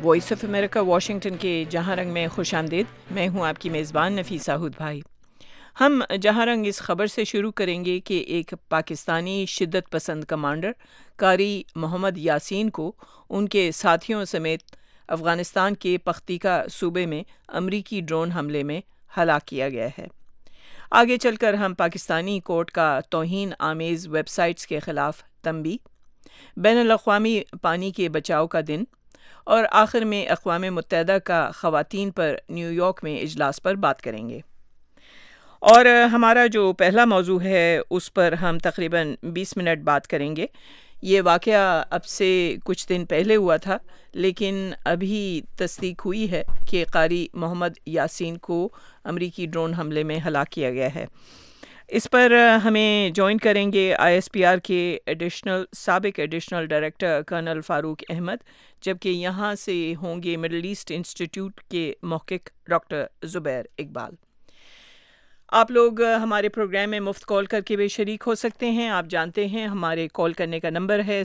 Voice of America Washington کے جہاں رنگ میں خوش آمدید. میں ہوں آپ کی میزبان نفیسہ ہود بھائی. ہم جہاں رنگ اس خبر سے شروع کریں گے کہ ایک پاکستانی شدت پسند کمانڈر قاری محمد یاسین کو ان کے ساتھیوں سمیت افغانستان کے پختیکا صوبے میں امریکی ڈرون حملے میں ہلاک کیا گیا ہے. آگے چل کر ہم پاکستانی کورٹ کا توہین آمیز ویب سائٹس کے خلاف تنبیہ، بین الاقوامی پانی کے بچاؤ کا دن اور آخر میں اقوام متحدہ کا خواتین پر نیو یارک میں اجلاس پر بات کریں گے. اور ہمارا جو پہلا موضوع ہے اس پر ہم تقریباً 20 منٹ بات کریں گے. یہ واقعہ اب سے کچھ دن پہلے ہوا تھا، لیکن ابھی تصدیق ہوئی ہے کہ قاری محمد یاسین کو امریکی ڈرون حملے میں ہلاک کیا گیا ہے. اس پر ہمیں جوائن کریں گے ISPR کے سابق additional director colonel Farooq Ahmed, جبکہ یہاں سے ہوں گے مڈل ایسٹ انسٹیٹیوٹ کے محقق ڈاکٹر زبیر اقبال. آپ لوگ ہمارے پروگرام میں مفت کال کر کے بھی شریک ہو سکتے ہیں. آپ جانتے ہیں ہمارے کال کرنے کا نمبر ہے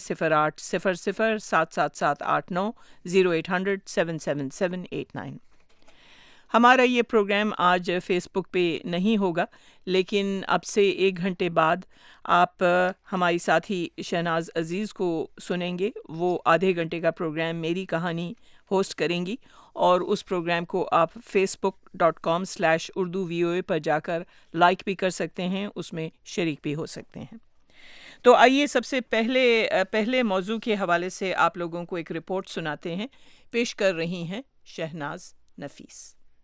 0800-7789 0800 77789. ہمارا یہ پروگرام آج فیس بک پہ نہیں ہوگا، لیکن اب سے 1 گھنٹے بعد آپ ہماری ساتھی شہناز عزیز کو سنیں گے. وہ آدھے گھنٹے کا پروگرام میری کہانی ہوسٹ کریں گی اور اس پروگرام کو آپ facebook.com/urduvoa پر جا کر لائک بھی کر سکتے ہیں، اس میں شریک بھی ہو سکتے ہیں. تو آئیے سب سے پہلے موضوع کے حوالے سے آپ لوگوں کو ایک رپورٹ سناتے ہیں. پیش کر رہی ہیں شہناز نفیس.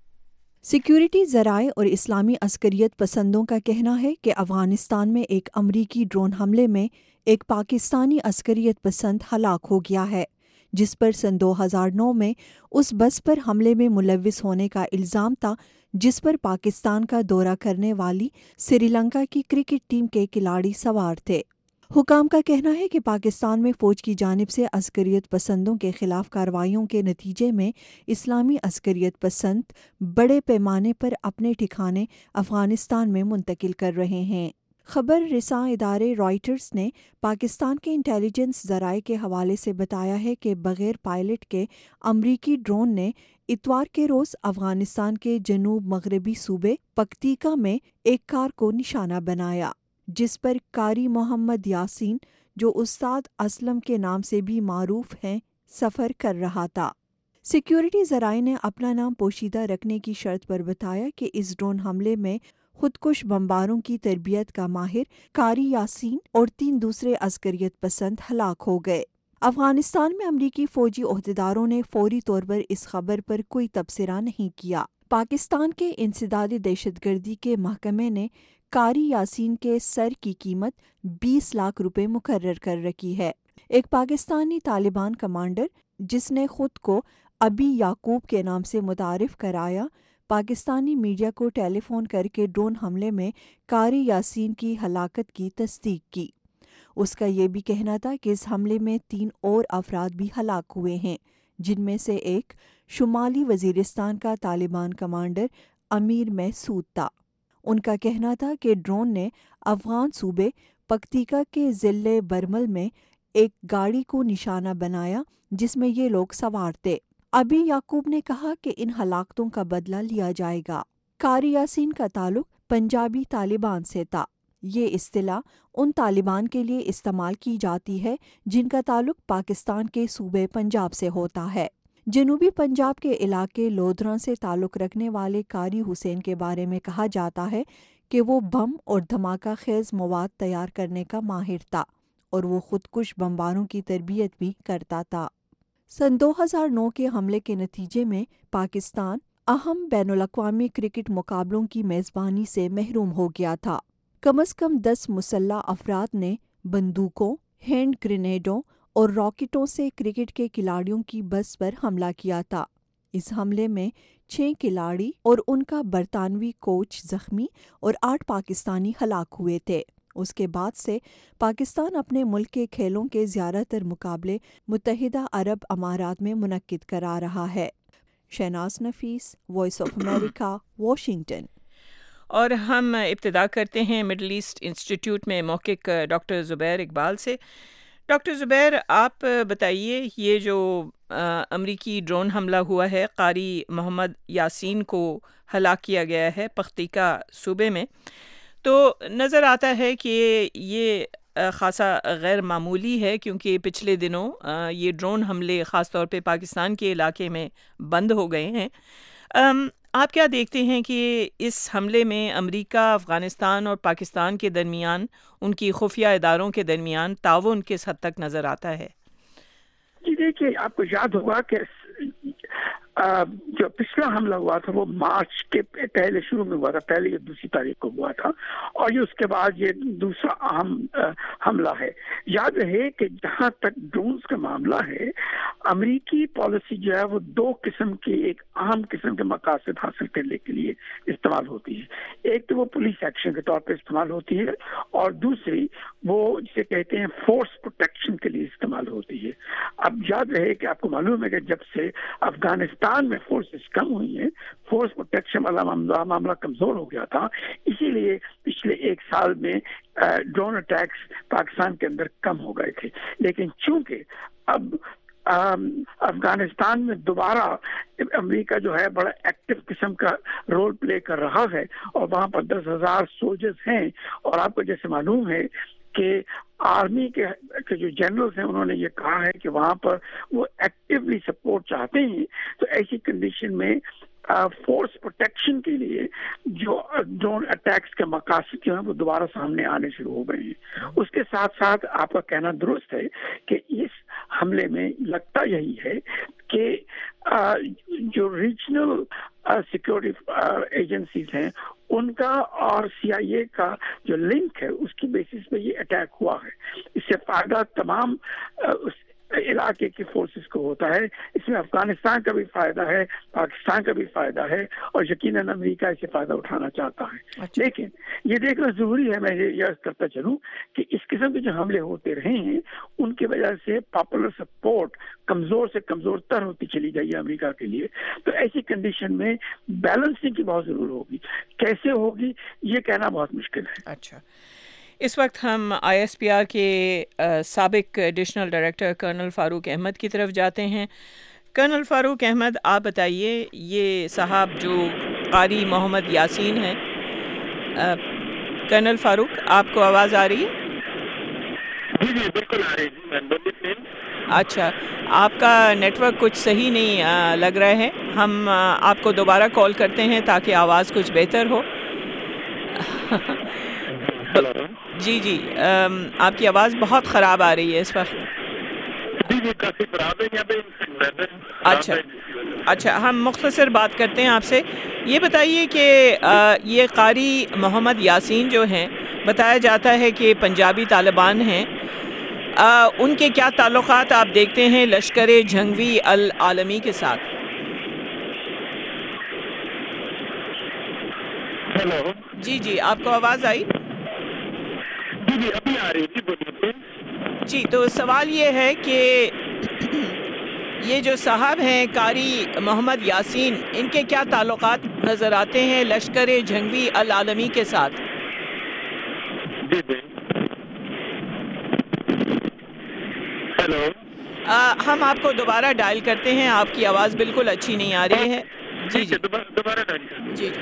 سیکیورٹی ذرائع اور اسلامی عسکریت پسندوں کا کہنا ہے کہ افغانستان میں ایک امریکی ڈرون حملے میں ایک پاکستانی عسکریت پسند ہلاک ہو گیا ہے، جس پر سن 2009 میں اس بس پر حملے میں ملوث ہونے کا الزام تھا جس پر پاکستان کا دورہ کرنے والی سری لنکا کی کرکٹ ٹیم کے کھلاڑی سوار تھے. حکام کا کہنا ہے کہ پاکستان میں فوج کی جانب سے عسکریت پسندوں کے خلاف کارروائیوں کے نتیجے میں اسلامی عسکریت پسند بڑے پیمانے پر اپنے ٹھکانے افغانستان میں منتقل کر رہے ہیں. خبر رساں ادارے رائٹرز نے پاکستان کے انٹیلیجنس ذرائع کے حوالے سے بتایا ہے کہ بغیر پائلٹ کے امریکی ڈرون نے اتوار کے روز افغانستان کے جنوب مغربی صوبے پختیکا میں ایک کار کو نشانہ بنایا، جس پر قاری محمد یاسین، جو استاد اسلم کے نام سے بھی معروف ہیں، سفر کر رہا تھا. سیکیورٹی ذرائع نے اپنا نام پوشیدہ رکھنے کی شرط پر بتایا کہ اس ڈرون حملے میں خودکش بمباروں کی تربیت کا ماہر قاری یاسین اور 3 دوسرے عسکریت پسند ہلاک ہو گئے. افغانستان میں امریکی فوجی عہدیداروں نے فوری طور پر اس خبر پر کوئی تبصرہ نہیں کیا. پاکستان کے انسداد دہشت گردی کے محکمے نے قاری یاسین کے سر کی قیمت 20 لاکھ روپے مقرر کر رکھی ہے. ایک پاکستانی طالبان کمانڈر جس نے خود کو ابی یعقوب کے نام سے متعارف کرایا، پاکستانی میڈیا کو ٹیلی فون کر کے ڈرون حملے میں قاری یاسین کی ہلاکت کی تصدیق کی. اس کا یہ بھی کہنا تھا کہ اس حملے میں 3 اور افراد بھی ہلاک ہوئے ہیں، جن میں سے ایک شمالی وزیرستان کا طالبان کمانڈر امیر محسود تھا. ان کا کہنا تھا کہ ڈرون نے افغان صوبے پختیکا کے ضلع برمل میں ایک گاڑی کو نشانہ بنایا جس میں یہ لوگ سوار تھے. ابی یعقوب نے کہا کہ ان ہلاکتوں کا بدلہ لیا جائے گا. قاری یاسین کا تعلق پنجابی طالبان سے تھا. یہ اصطلاح ان طالبان کے لیے استعمال کی جاتی ہے جن کا تعلق پاکستان کے صوبے پنجاب سے ہوتا ہے. جنوبی پنجاب کے علاقے لودھراں سے تعلق رکھنے والے قاری حسین کے بارے میں کہا جاتا ہے کہ وہ بم اور دھماکہ خیز مواد تیار کرنے کا ماہر تھا اور وہ خودکش بمباروں کی تربیت بھی کرتا تھا. سن 2009 کے حملے کے نتیجے میں پاکستان اہم بین الاقوامی کرکٹ مقابلوں کی میزبانی سے محروم ہو گیا تھا. کم از کم 10 مسلح افراد نے بندوقوں، ہینڈ گرینیڈوں اور راکٹوں سے کرکٹ کے کھلاڑیوں کی بس پر حملہ کیا تھا. اس حملے میں 6 کھلاڑی اور ان کا برطانوی کوچ زخمی اور 8 پاکستانی ہلاک ہوئے تھے. اس کے بعد سے پاکستان اپنے ملک کے کھیلوں کے زیادہ تر مقابلے متحدہ عرب امارات میں منعقد کرا رہا ہے. Shahnaz Nafees, voice of America, Washington. اور ہم ابتدا کرتے ہیں مڈل ایسٹ انسٹیٹیوٹ میں محقق ڈاکٹر زبیر اقبال سے. ڈاکٹر زبیر، آپ بتائیے، یہ جو امریکی ڈرون حملہ ہوا ہے، قاری محمد یاسین کو ہلاک کیا گیا ہے پختیکا صوبے میں، تو نظر آتا ہے کہ یہ خاصا غیر معمولی ہے، کیونکہ پچھلے دنوں یہ ڈرون حملے خاص طور پہ پاکستان کے علاقے میں بند ہو گئے ہیں۔ آپ کیا دیکھتے ہیں کہ اس حملے میں امریکہ، افغانستان اور پاکستان کے درمیان، ان کی خفیہ اداروں کے درمیان تعاون کس حد تک نظر آتا ہے؟ جی دیکھیے، آپ کو یاد ہوگا کہ جو پچھلا حملہ ہوا تھا وہ مارچ کے پہلے شروع میں ہوا تھا، پہلے یہ 2 تاریخ کو ہوا تھا، اور یہ اس کے بعد یہ دوسرا اہم حملہ ہے۔ یاد رہے کہ جہاں تک ڈرونز کا معاملہ ہے، امریکی پالیسی جو ہے وہ 2 قسم کی، ایک اہم قسم کے مقاصد حاصل کرنے کے لیے استعمال ہوتی ہے۔ ایک تو وہ پولیس ایکشن کے طور پہ استعمال ہوتی ہے، اور دوسری وہ جسے کہتے ہیں فورس پروٹیکشن کے لیے استعمال ہوتی ہے۔ اب یاد رہے کہ آپ کو معلوم ہے کہ جب سے افغانستان میں فورسز کم ہوئی ہیں، فورس پروٹیکشن والا معاملہ کمزور ہو گیا تھا، اسی لیے پچھلے 1 سال میں ڈرون اٹیکس پاکستان کے اندر کم ہو گئے تھے۔ لیکن چونکہ اب افغانستان میں دوبارہ امریکہ جو ہے بڑا ایکٹیو قسم کا رول پلے کر رہا ہے، اور وہاں پر 10,000 سولجرز ہیں، اور آپ کو جیسے معلوم ہے کہ آرمی کے جو جنرلز ہیں انہوں نے یہ کہا ہے کہ وہاں پر وہ ایکٹیولی سپورٹ چاہتے ہیں، تو ایسی کنڈیشن میں فورس پروٹیکشن کے لیے جو ڈرون اٹیکس کے مقاصد جو ہیں وہ دوبارہ سامنے آنے شروع ہو گئے ہیں۔ اس کے ساتھ ساتھ آپ کا کہنا درست ہے کہ اس حملے میں لگتا یہی ہے کہ جو ریجنل سیکورٹی ایجنسیز ہیں ان کا اور CIA کا جو لنک ہے اس کی بیسس پہ یہ اٹیک ہوا ہے۔ اس سے فائدہ تمام اس علاقے کی فورسز کو ہوتا ہے، اس میں افغانستان کا بھی فائدہ ہے، پاکستان کا بھی فائدہ ہے، اور یقیناً امریکہ اس سے فائدہ اٹھانا چاہتا ہے۔ لیکن یہ دیکھنا ضروری ہے، میں یہ عرض کرتا چلوں کہ اس قسم کے جو حملے ہوتے رہے ہیں ان کی وجہ سے پاپولر سپورٹ کمزور سے کمزور تر ہوتی چلی گئی ہے امریکہ کے لیے، تو ایسی کنڈیشن میں بیلنسنگ کی بہت ضرور ہوگی۔ کیسے ہوگی یہ کہنا بہت مشکل ہے۔ اچھا، اس وقت ہم ISPR کے سابق additional director colonel Farooq Ahmed کی طرف جاتے ہیں۔ کرنل فاروق احمد، آپ بتائیے، یہ صاحب جو قاری محمد یاسین ہیں، کرنل فاروق آپ کو آواز آ رہی ہے؟ جی بالکل آ رہی ہے، بولیے۔ اچھا، آپ کا نیٹ ورک کچھ صحیح نہیں لگ رہا ہے، ہم آپ کو دوبارہ کال کرتے ہیں تاکہ آواز کچھ بہتر ہو۔ جی آپ کی آواز بہت خراب آ رہی ہے اس وقت۔ جی کافی خراب ہے یہاں پہ۔ اچھا، ہم مختصر بات کرتے ہیں آپ سے۔ یہ بتائیے کہ یہ قاری محمد یاسین جو ہیں، بتایا جاتا ہے کہ پنجابی طالبان ہیں، ان کے کیا تعلقات آپ دیکھتے ہیں لشکر جھنگوی العالمی کے ساتھ؟ ہیلو، جی آپ کو آواز آئی؟ جی ابھی آ رہی ہے، جی تو سوال یہ ہے کہ یہ جو صاحب ہیں قاری محمد یاسین، ان کے کیا تعلقات نظر آتے ہیں لشکر جھنگوی العالمی کے ساتھ؟ جی ہیلو، ہم آپ کو دوبارہ ڈائل کرتے ہیں، آپ کی آواز بالکل اچھی نہیں آ رہی ہے۔ جی دوبارہ ڈائل کریں۔ جی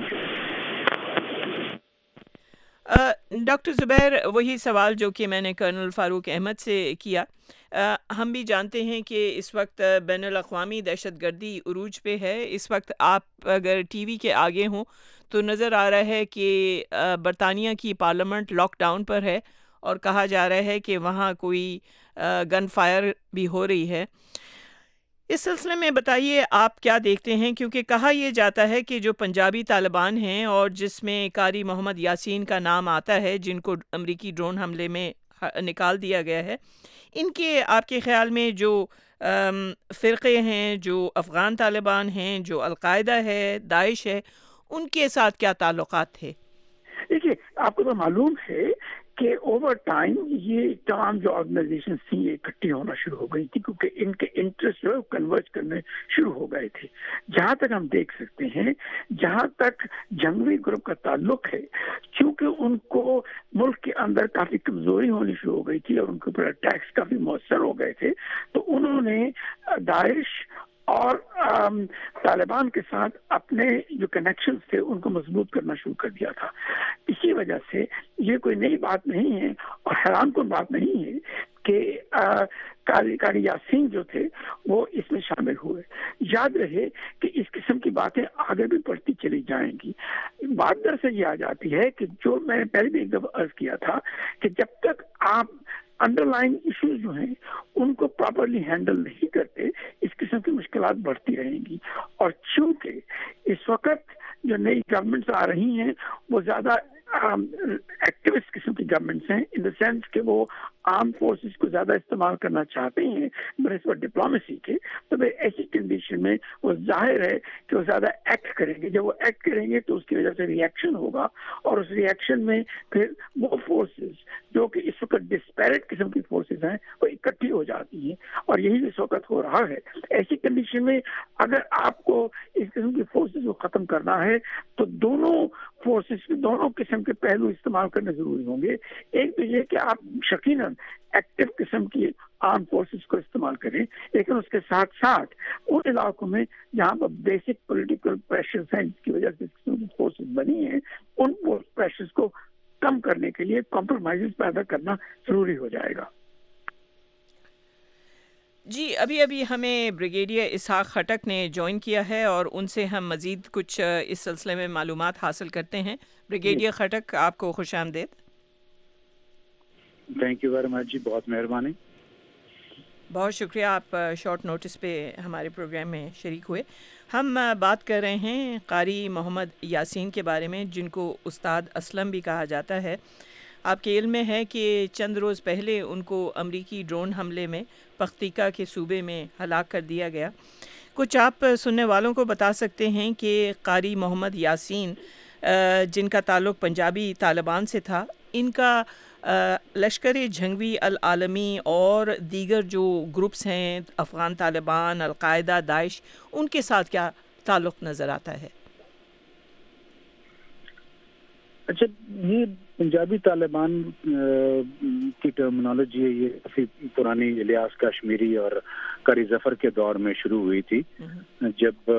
ڈاکٹر زبیر، وہی سوال جو کہ میں نے کرنل فاروق احمد سے کیا، ہم بھی جانتے ہیں کہ اس وقت بین الاقوامی دہشت گردی عروج پہ ہے۔ اس وقت آپ اگر ٹی وی کے آگے ہوں تو نظر آ رہا ہے کہ برطانیہ کی پارلیمنٹ لاک ڈاؤن پر ہے، اور کہا جا رہا ہے کہ وہاں کوئی گن فائر بھی ہو رہی ہے۔ اس سلسلے میں بتائیے آپ کیا دیکھتے ہیں، کیونکہ کہا یہ جاتا ہے کہ جو پنجابی طالبان ہیں اور جس میں قاری محمد یاسین کا نام آتا ہے، جن کو امریکی ڈرون حملے میں نکال دیا گیا ہے، ان کے آپ کے خیال میں جو فرقے ہیں، جو افغان طالبان ہیں، جو القاعدہ ہے، داعش ہے، ان کے ساتھ کیا تعلقات تھے؟ دیکھیے، آپ کو تو معلوم ہے کہ اوور ٹائم یہ تمام جو آرگنائزیشن تھیں یہ اکٹھی ہونا شروع ہو گئی تھی، کیونکہ ان کے انٹرسٹ جو ہے کنورج کرنے شروع ہو گئے تھے. جہاں تک ہم دیکھ سکتے ہیں، جہاں تک جنگوی گروپ کا تعلق ہے، چونکہ ان کو ملک کے اندر کافی کمزوری ہونی شروع ہو گئی تھی اور ان کے اوپر اٹیکس کافی مؤثر ہو گئے تھے، تو انہوں نے داعش اور طالبان کے ساتھ اپنے جو کنیکشنز تھے ان کو مضبوط کرنا شروع کر دیا تھا. اسی وجہ سے یہ کوئی نئی بات نہیں ہے اور حیران کن بات نہیں ہے کہ قاری یاسین جو تھے وہ اس میں شامل ہوئے. یاد رہے کہ اس قسم کی باتیں آگے بھی بڑھتی چلی جائیں گی. بات دراصل یہ آ جاتی ہے کہ جو میں نے پہلے بھی ایک دفعہ عرض کیا تھا کہ جب تک آپ انڈر لائن ایشوز جو ہیں ان کو پراپرلی ہینڈل نہیں کرتے، اس قسم کی مشکلات بڑھتی رہیں گی. اور چونکہ اس وقت جو نئی گورنمنٹس آ رہی ہیں وہ زیادہ ایکٹیوسٹ قسم کی گورنمنٹس ہیں، ان دا سینس کہ وہ آرم فورسز کو زیادہ استعمال کرنا چاہتے ہیں بنسبت ڈپلومیسی کے، تو ایسی کنڈیشن میں وہ ظاہر ہے کہ وہ زیادہ ایکٹ کریں گے. جب وہ ایکٹ کریں گے تو اس کی وجہ سے ریئیکشن ہوگا، اور اس ریئیکشن میں پھر وہ فورسز جو کہ اس وقت ڈسپیرٹ قسم کی فورسز ہیں وہ اکٹھی ہو جاتی ہیں، اور یہی اس وقت ہو رہا ہے. ایسی کنڈیشن میں اگر آپ کو اس قسم کی فورسز کو ختم کرنا ہے تو دونوں فورسز کے دونوں قسم کے پہلو استعمال کرنے ضروری ہوں گے. ایک تو یہ کہ آپ یقیناً ایکٹیو قسم کی آرم فورسز کو استعمال کریں، لیکن اس کے ساتھ ساتھ ان علاقوں میں جہاں پر بیسک پولیٹیکل پریشرز ہیں جس کی وجہ سے اس قسم کی فورسز بنی ہیں، ان پریشرز کو کم کرنے کے لیے کمپرومائز پیدا کرنا ضروری ہو جائے گا. جی ابھی ہمیں بریگیڈیئر اسحاق خٹک نے جوائن کیا ہے اور ان سے ہم مزید کچھ اس سلسلے میں معلومات حاصل کرتے ہیں. بریگیڈیئر خٹک، آپ کو خوش آمدید. تھینک یو ویری مچ جی، بہت مہربانی. بہت شکریہ، آپ شارٹ نوٹس پہ ہمارے پروگرام میں شریک ہوئے. ہم بات کر رہے ہیں قاری محمد یاسین کے بارے میں، جن کو استاد اسلم بھی کہا جاتا ہے. آپ کے علم میں ہے کہ چند روز پہلے ان کو امریکی ڈرون حملے میں پختیکا کے صوبے میں ہلاک کر دیا گیا. کچھ آپ سننے والوں کو بتا سکتے ہیں کہ قاری محمد یاسین جن کا تعلق پنجابی طالبان سے تھا، ان کا لشکر جنگوی العالمی اور دیگر جو گروپس ہیں، افغان طالبان، القاعدہ، داعش، ان کے ساتھ کیا تعلق نظر آتا ہے؟ اچھا، یہ پنجابی طالبان کی ٹرمنالوجی ہے، یہ کافی پرانی الیاس کشمیری اور قاری ظفر کے دور میں شروع ہوئی تھی، جب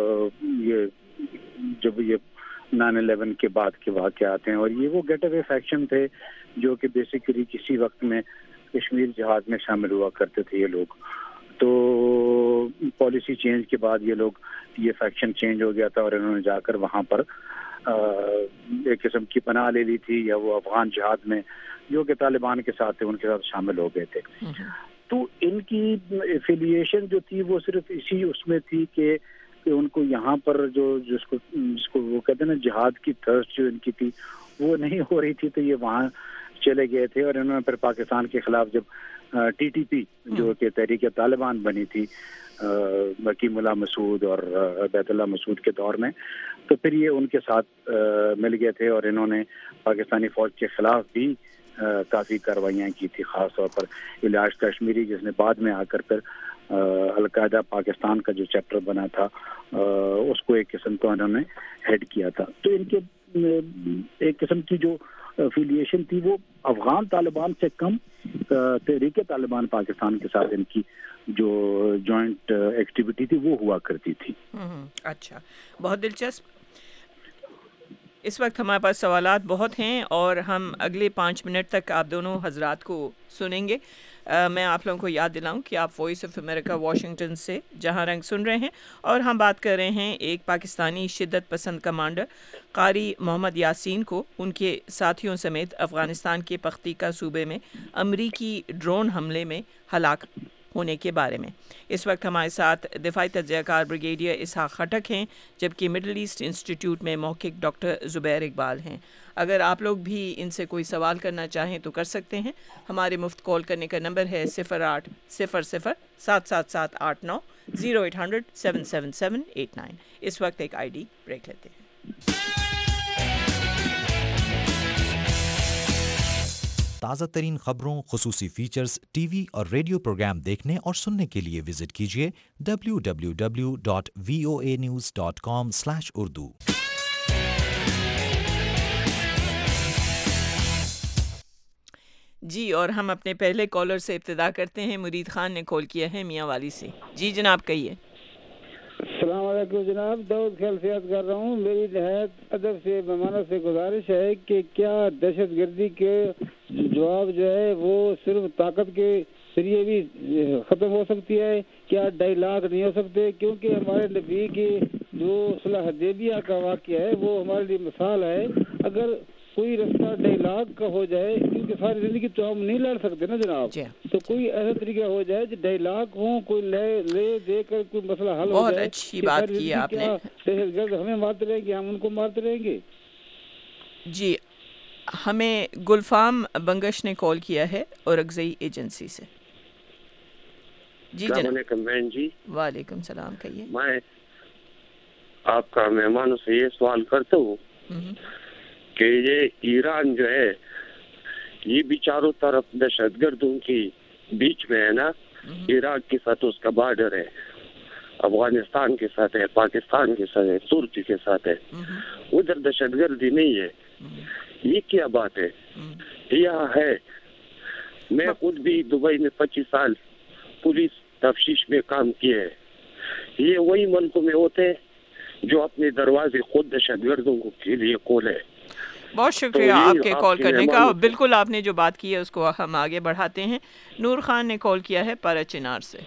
یہ 9/11 کے بعد کے واقعات ہیں. اور یہ وہ گیٹ اوے فیکشن تھے جو کہ بیسیکلی کسی وقت میں کشمیر جہاد میں شامل ہوا کرتے تھے یہ لوگ. تو پالیسی چینج کے بعد یہ فیکشن چینج ہو گیا تھا اور انہوں نے جا کر وہاں پر ایک قسم کی پناہ لے لی تھی، یا وہ افغان جہاد میں جو کہ طالبان کے ساتھ تھے ان کے ساتھ شامل ہو گئے تھے. تو ان کی ایفیلیشن جو تھی وہ صرف اسی اس میں تھی کہ ان کو یہاں پر جس کو وہ کہتے ہیں نا جہاد کی تھرسٹ جو ان کی تھی وہ نہیں ہو رہی تھی، تو یہ وہاں چلے گئے تھے. اور انہوں نے پھر پاکستان کے خلاف جب TTP جو کہ تحریک طالبان بنی تھی حکیم اللہ مسعود اور بیت اللہ مسعود کے دور میں، تو پھر یہ ان کے ساتھ مل گئے تھے اور انہوں نے پاکستانی فوج کے خلاف بھی کافی کارروائیاں کی تھی، خاص طور پر الیاس کشمیری جس نے بعد میں آ کر پھر القاعدہ پاکستان کا جو چیپٹر بنا تھا اس کو ایک قسم کا انہوں نے ہیڈ کیا تھا. تو ان کے ایک قسم کی جو افیلیشن تھی وہ افغان طالبان سے کم تحریک طالبان پاکستان کے ساتھ ان کی جو جوائنٹ ایکٹیویٹی تھی وہ ہوا کرتی تھی. اچھا، بہت دلچسپ. اس وقت ہمارے پاس سوالات بہت ہیں اور ہم اگلے 5 منٹ تک آپ دونوں حضرات کو سنیں گے. میں آپ لوگوں کو یاد دلاؤں کہ آپ وائس آف امریکہ واشنگٹن سے جہاں رنگ سن رہے ہیں، اور ہم بات کر رہے ہیں ایک پاکستانی شدت پسند کمانڈر قاری محمد یاسین کو ان کے ساتھیوں سمیت افغانستان کے پختیکا صوبے میں امریکی ڈرون حملے میں ہلاک ہونے کے بارے میں. اس وقت ہمارے ساتھ دفاعی تجزیہ کار بریگیڈیئر اسحاق خٹک ہیں، جبکہ مڈل ایسٹ انسٹیٹیوٹ میں محقق ڈاکٹر زبیر اقبال ہیں. اگر آپ لوگ بھی ان سے کوئی سوال کرنا چاہیں تو کر سکتے ہیں. ہمارے مفت کال کرنے کا نمبر ہے 0800-777-89 0800-777-89. اس وقت ایک ID بریک لیتے ہیں. تازہ ترین خبروں، خصوصی فیچرز، ٹی وی اور ریڈیو پروگرام دیکھنے اور سننے کے لیے وزٹ کیجیے www.voanews.com/urdu۔ جی، اور ہم اپنے پہلے کالر سے ابتدا کرتے ہیں۔ مرید خان نے کال کیا ہے میاں والی سے۔ جی جناب کہیے۔ السلام علیکم جناب، دعوت خیال سے یاد کر رہا ہوں۔ میری نہایت ادب سے مہمانوں سے گزارش ہے کہ کیا دہشت گردی کے جواب جو ہے وہ صرف طاقت کے ذریعے بھی ختم ہو سکتی ہے؟ کیا ڈائیلاگ نہیں ہو سکتے؟ کیونکہ ہمارے نبی کی جو صلح حدیبیہ کا واقعہ ہے وہ ہمارے لیے مثال ہے۔ اگر کوئی رستہ ڈائیلاگ کا ہو جائے، کیونکہ ساری زندگی تو ہم نہیں لڑ سکتے نا جناب، تو کوئی ایسا طریقہ ہو جائے جو ڈائیلاگ ہو، کوئی لے دے کر کوئی مسئلہ حل ہو جائے۔ بہت اچھی بات کی آپ نے۔ دہشت گرد ہمیں مارتے رہیں گے، ہم ان کو مارتے رہیں گے؟ جی، ہمیں گلفام بنگش نے کال کیا ہے اورگزئی ایجنسی سے۔ جی جناب۔ السلام علیکم بہن جی۔ وعلیکم السلام، کہیے۔ میں آپ کا مہمانوں سے یہ سوال کرتا ہوں کہ یہ ایران جو ہے یہ بھی چاروں طرف دہشت گردوں کی بیچ میں ہے نا، عراق کے ساتھ اس کا بارڈر ہے، افغانستان کے ساتھ ہے، پاکستان کے ساتھ ہے، ترکی کے ساتھ ہے، ادھر دہشت گردی نہیں ہے۔ یہ کیا بات ہے؟ یہاں ہے، میں خود بھی دبئی میں 25 سال پولیس تفتیش میں کام کیے ہے۔ یہ وہی ملکوں میں ہوتے ہیں جو اپنے دروازے خود دہشت گردوں کے لیے کھولے۔ بہت شکریہ آپ کے کال کرنے کا۔ بالکل آپ نے جو بات کی ہے اس کو ہم آگے بڑھاتے ہیں۔ نور خان نے کال کیا ہے پارا چنار سے۔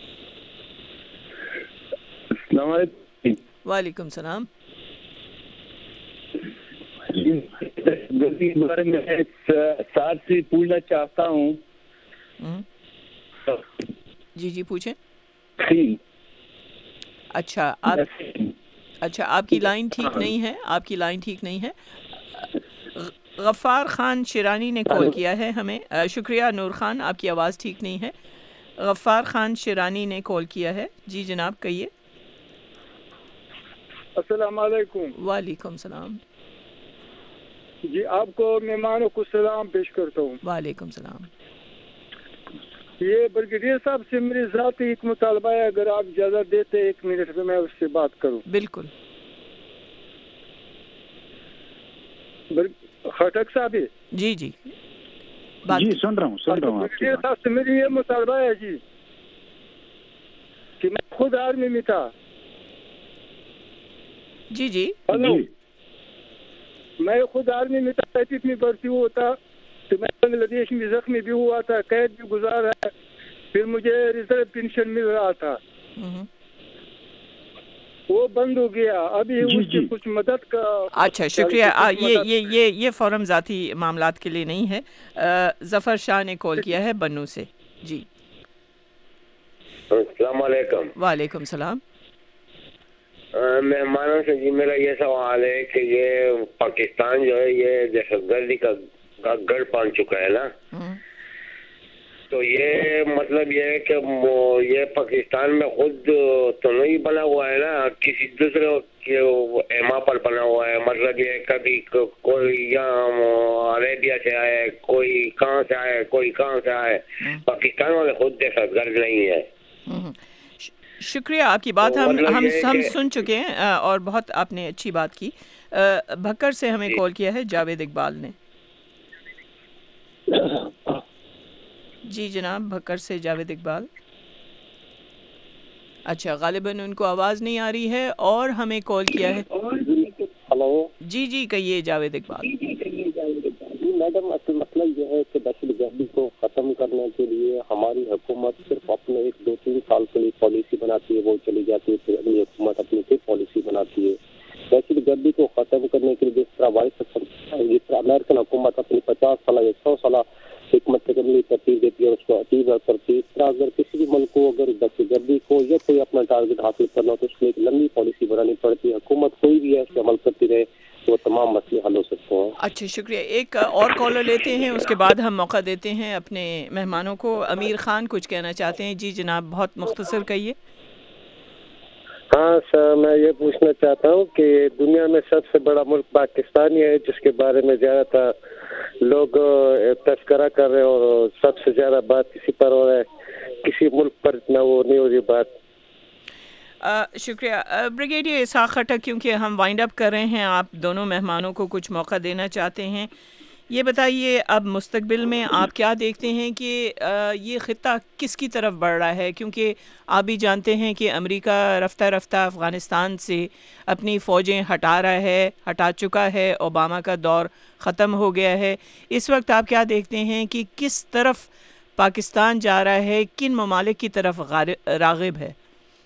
السلام علیکم۔ وعلیکم السلام۔ گردی کے بارے میں ساتھ سے پوچھنا چاہتا ہوں۔ جی جی پوچھیں۔ اچھا آپ کی لائن ٹھیک نہیں ہے، آپ کی لائن ٹھیک نہیں ہے۔ غفار خان شیرانی نے کال کیا ہے ہمیں۔ شکریہ نور خان، آپ کی آواز ٹھیک نہیں ہے۔ غفار خان شیرانی نے کال کیا ہے۔ جی جناب کہیے۔ السلام علیکم۔ وعلیکم السلام۔ جی آپ کو مہمانوں کو سلام پیش کرتا ہوں۔ وعلیکم السلام۔ یہ بریگیڈیئر صاحب سے میری ذاتی ایک مطالبہ ہے، اگر آپ اجازت دیتے 1 منٹ میں میں اس سے بات کروں۔ بالکل۔ خٹک صاحب جی جی جی سن رہا ہوں بریگیڈیئر صاحب سے میری یہ مطالبہ ہے جی کہ میں خود آرمی میں تھا۔ جی جی میں خود آرمی میں تھا، 35 میں بھرتی ہوا تھا، تو میں بنگلہ دیش میں زخمی بھی ہوا تھا، قید بھی گزارا ہے، پھر مجھے ریزرو پینشن مل رہا تھا، وہ بند ہو گیا۔ ابھی اس سے کچھ مدد کا۔ اچھا شکریہ۔ یہ فورم ذاتی معاملات کے لیے نہیں ہے۔ ظفر شاہ نے کال کیا ہے بنو سے۔ جی السلام علیکم۔ وعلیکم السلام۔ مہمانوں سے جی میرا یہ سوال ہے کہ یہ پاکستان جو ہے یہ دہشت گردی کا گڑھ بن چکا ہے نا، تو یہ مطلب یہ ہے کہ یہ پاکستان میں خود تو نہیں بنا ہوا ہے نا، کسی دوسرے کے ایما پر بنا ہوا ہے۔ مطلب یہ کبھی کوئی یہاں عربیہ سے آئے، کوئی کہاں سے آئے، کوئی کہاں سے آئے، پاکستان والے خود دہشت گرد نہیں ہے۔ شکریہ آپ کی بات ہم سن چکے ہیں، اور بہت آپ نے اچھی بات کی۔ بھکر سے ہمیں کال کیا ہے جاوید اقبال نے۔ جی جناب بھکر سے جاوید اقبال۔ اچھا غالباً ان کو آواز نہیں آ رہی ہے، اور ہمیں کال کیا ہے۔ ہلو جی جی کہیے جاوید اقبال۔ میڈم اصل مسئلہ یہ ہے کہ دہشت گردی کو ختم کرنے کے لیے ہماری حکومت صرف اپنے 1-2-3 سال کے لیے پالیسی بناتی ہے، وہ چلی جاتی ہے، پھر اگلی حکومت اپنی پھر پالیسی بناتی ہے۔ دہشت گردی کو ختم کرنے کے لیے جس طرح جس طرح امریکن حکومت اپنی 50 سالہ یا 100 سالہ حکمت عملی ترتیب دیتی ہے، اس کو اچیو کرتی ہے، اس طرح اگر کسی بھی ملک کو اگر دہشت گردی کو یا کوئی اپنا ٹارگیٹ حاصل کرنا ہو تو اس میں ایک لمبی پالیسی بنانی پڑتی ہے۔ حکومت کوئی بھی ہے اس پہ عمل کرتی رہے وہ تمام مسئلے حل ہو سکتے ہیں۔ اچھا شکریہ۔ ایک اور کالر لیتے ہیں، اس کے بعد ہم موقع دیتے ہیں اپنے مہمانوں کو۔ امیر خان کچھ کہنا چاہتے ہیں۔ جی جناب بہت مختصر کہیے۔ ہاں سر، میں یہ پوچھنا چاہتا ہوں کہ دنیا میں سب سے بڑا ملک پاکستان ہے، جس کے بارے میں زیادہ تر लोग तस्करा कर रहे हैं और सबसे ज्यादा बात किसी पर हो रहा है, किसी मुल्क पर इतना वो नहीं हो रही बात। शुक्रिया ब्रिगेडियर इसहाक खटक, क्योंकि हम वाइंड अप कर रहे हैं, आप दोनों मेहमानों को कुछ मौका देना चाहते हैं। ये बताइए अब मुस्तकबिल में आप क्या देखते हैं कि ये ख़ित्ता किसकी तरफ बढ़ रहा है, क्योंकि आप भी जानते हैं कि अमेरिका रफ्ता रफ्ता अफ़गानिस्तान से अपनी फ़ौजें हटा चुका है, ओबामा का दौर ख़त्म हो गया है। इस वक्त आप क्या देखते हैं कि किस तरफ पाकिस्तान जा रहा है, किन ममालिक की तरफ राग़िब है?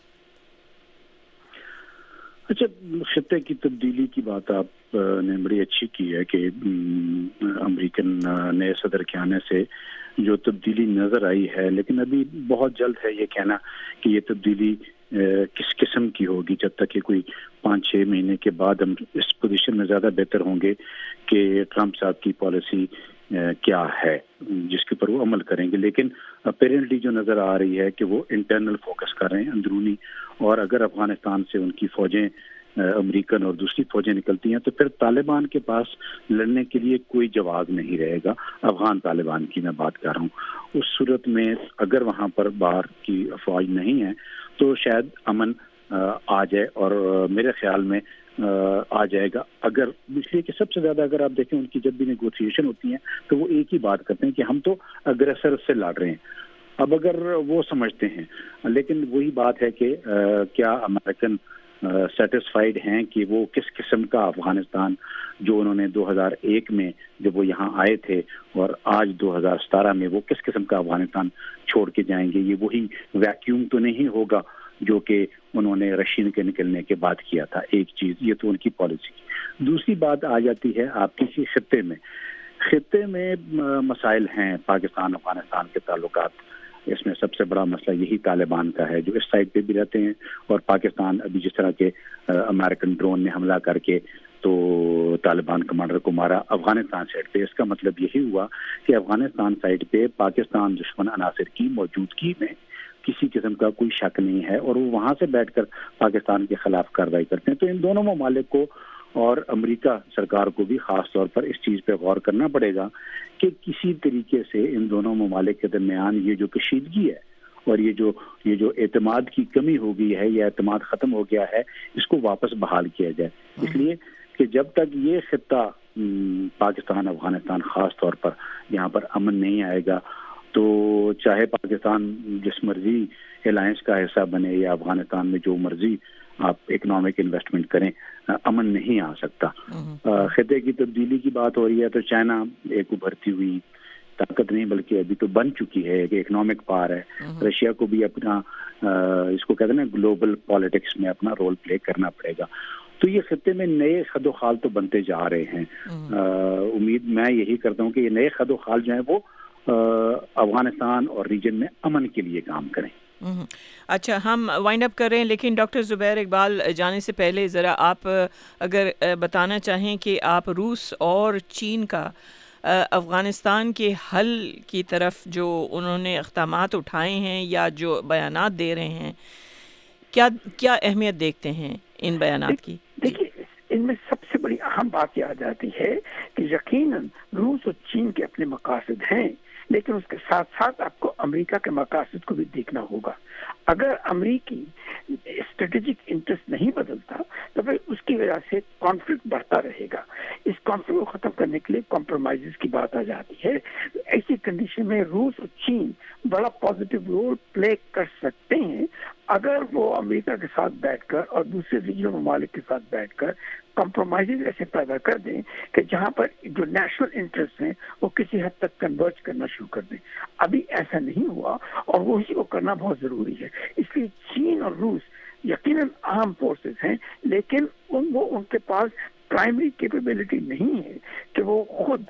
अच्छा, खित्ते की तब्दीली की बात आपने बड़ी अच्छी की है कि अमेरिकन नए सदर के आने से जो तब्दीली नज़र आई है, लेकिन अभी बहुत जल्द है ये कहना कि ये तब्दीली किस किस्म की होगी, जब तक कि कोई 5-6 महीने के बाद हम इस पोजीशन में ज़्यादा बेहतर होंगे कि ट्रंप साहब की पॉलिसी क्या है जिसके ऊपर वो अमल करेंगे। लेकिन अपेरेंटली जो नज़र आ रही है कि वो इंटरनल फोकस कर रहे हैं, अंदरूनी, और अगर अफगानिस्तान से उनकी फ़ौजें अमेरिकन और दूसरी फ़ौजें निकलती हैं तो फिर तालिबान के पास लड़ने के लिए कोई जवाब नहीं रहेगा। अफगान तालिबान की मैं बात कर रहा हूँ। उस सूरत में अगर वहाँ पर बाहर की अफवाज नहीं है तो शायद अमन आ जाए, और मेरे ख्याल में आ जाएगा। अगर इसलिए कि सबसे ज़्यादा अगर आप देखें उनकी जब भी नेगोशिएशन होती हैं तो वो एक ही बात करते हैं कि हम तो अग्रेसर से लड़ रहे हैं। अब अगर वो समझते हैं, लेकिन वही बात है कि क्या अमेरिकन सेटिस्फाइड हैं कि वो किस किस्म का अफगानिस्तान जो उन्होंने 2001 में जब वो यहाँ आए थे और आज 2017 में वो किस किस्म का अफगानिस्तान छोड़ के जाएंगे। ये वही वैक्यूम तो नहीं होगा जो कि उन्होंने रशियन के निकलने के बाद किया था। एक चीज़ ये तो उनकी पॉलिसी की। दूसरी बात आ जाती है आपकी खित्ते में मसाइल हैं पाकिस्तान अफगानिस्तान के ताल्लुकात। इसमें सबसे बड़ा मसला यही तालिबान का है जो इस साइड पे भी रहते हैं, और पाकिस्तान अभी जिस तरह के अमेरिकन ड्रोन ने हमला करके तो तालिबान कमांडर को मारा अफगानिस्तान साइड पे, इसका मतलब यही हुआ कि अफगानिस्तान साइड पे पाकिस्तान दुश्मन अनासर की मौजूदगी में किसी किस्म का कोई शक नहीं है, और वो वहाँ से बैठकर पाकिस्तान के खिलाफ कार्रवाई करते हैं। तो इन दोनों ममालिक को और अमेरिका सरकार को भी ख़ास तौर पर इस चीज़ पे गौर करना पड़ेगा कि किसी तरीके से इन दोनों ममालिक के दरमियान ये जो कशीदगी है और ये जो एतमाद की कमी हो गई है, या एतमाद ख़त्म हो गया है, इसको वापस बहाल किया जाए। इसलिए कि जब तक ये खित्ता पाकिस्तान अफगानिस्तान ख़ास तौर पर यहाँ पर अमन नहीं आएगा तो चाहे पाकिस्तान जिस मर्जी अलायंस का हिस्सा बने या अफगानिस्तान में जो मर्जी आप इकोनॉमिक इन्वेस्टमेंट करें, अमन नहीं आ सकता। खित्ते की तब्दीली की बात हो रही है तो चाइना एक उभरती हुई ताकत नहीं बल्कि अभी तो बन चुकी है, एक इकोनॉमिक पावर है। रशिया को भी अपना इसको कहते हैं ना ग्लोबल पॉलिटिक्स में अपना रोल प्ले करना पड़ेगा। तो ये खित्ते में नए खदोखाल तो बनते जा रहे हैं। उम्मीद मैं यही करता हूँ कि ये नए खदोखाल जो है वो अफगानिस्तान और रीजन में अमन के लिए काम करें। अच्छा, हम वाइंड अप कर रहे हैं, लेकिन डॉक्टर ज़ुबैर इकबाल जाने से पहले ज़रा आप अगर बताना चाहें कि आप रूस और चीन का अफ़गानिस्तान के हल की तरफ जो उन्होंने इक़दामात उठाए हैं या जो बयानात दे रहे हैं, क्या अहमियत देखते हैं इन बयानात की? देखिए, इनमें सबसे बड़ी अहम बात यह आ जाती है कि यकीनन रूस और चीन के अपने मकासद हैं, लेकिन उसके साथ साथ आपको अमेरिका के मकासद को भी देखना होगा। अगर अमेरिकी स्ट्रेटेजिक इंटरेस्ट नहीं बदलता तो फिर उसकी वजह से कॉन्फ्लिक्ट बढ़ता रहेगा। इस कॉन्फ्लिक्ट को खत्म करने के लिए कॉम्प्रोमाइजेस की बात आ जाती है। ऐसी कंडीशन में रूस और चीन बड़ा पॉजिटिव रोल प्ले कर सकते हैं अगर वो अमेरिका के साथ बैठकर और दूसरे रीजनल ममालिक के साथ बैठकर कॉम्प्रोमाइजेस ऐसे पैदा कर दें कि जहां पर जो नेशनल इंटरेस्ट हैं वो किसी हद तक कन्वर्ज करना शुरू कर दें। अभी ऐसा नहीं हुआ और वो इसी को करना बहुत जरूरी है। इसलिए चीन और रूस यकीनन आर्म फोर्सेस हैं, लेकिन उनके पास प्राइमरी कैपेबिलिटी नहीं है कि वो खुद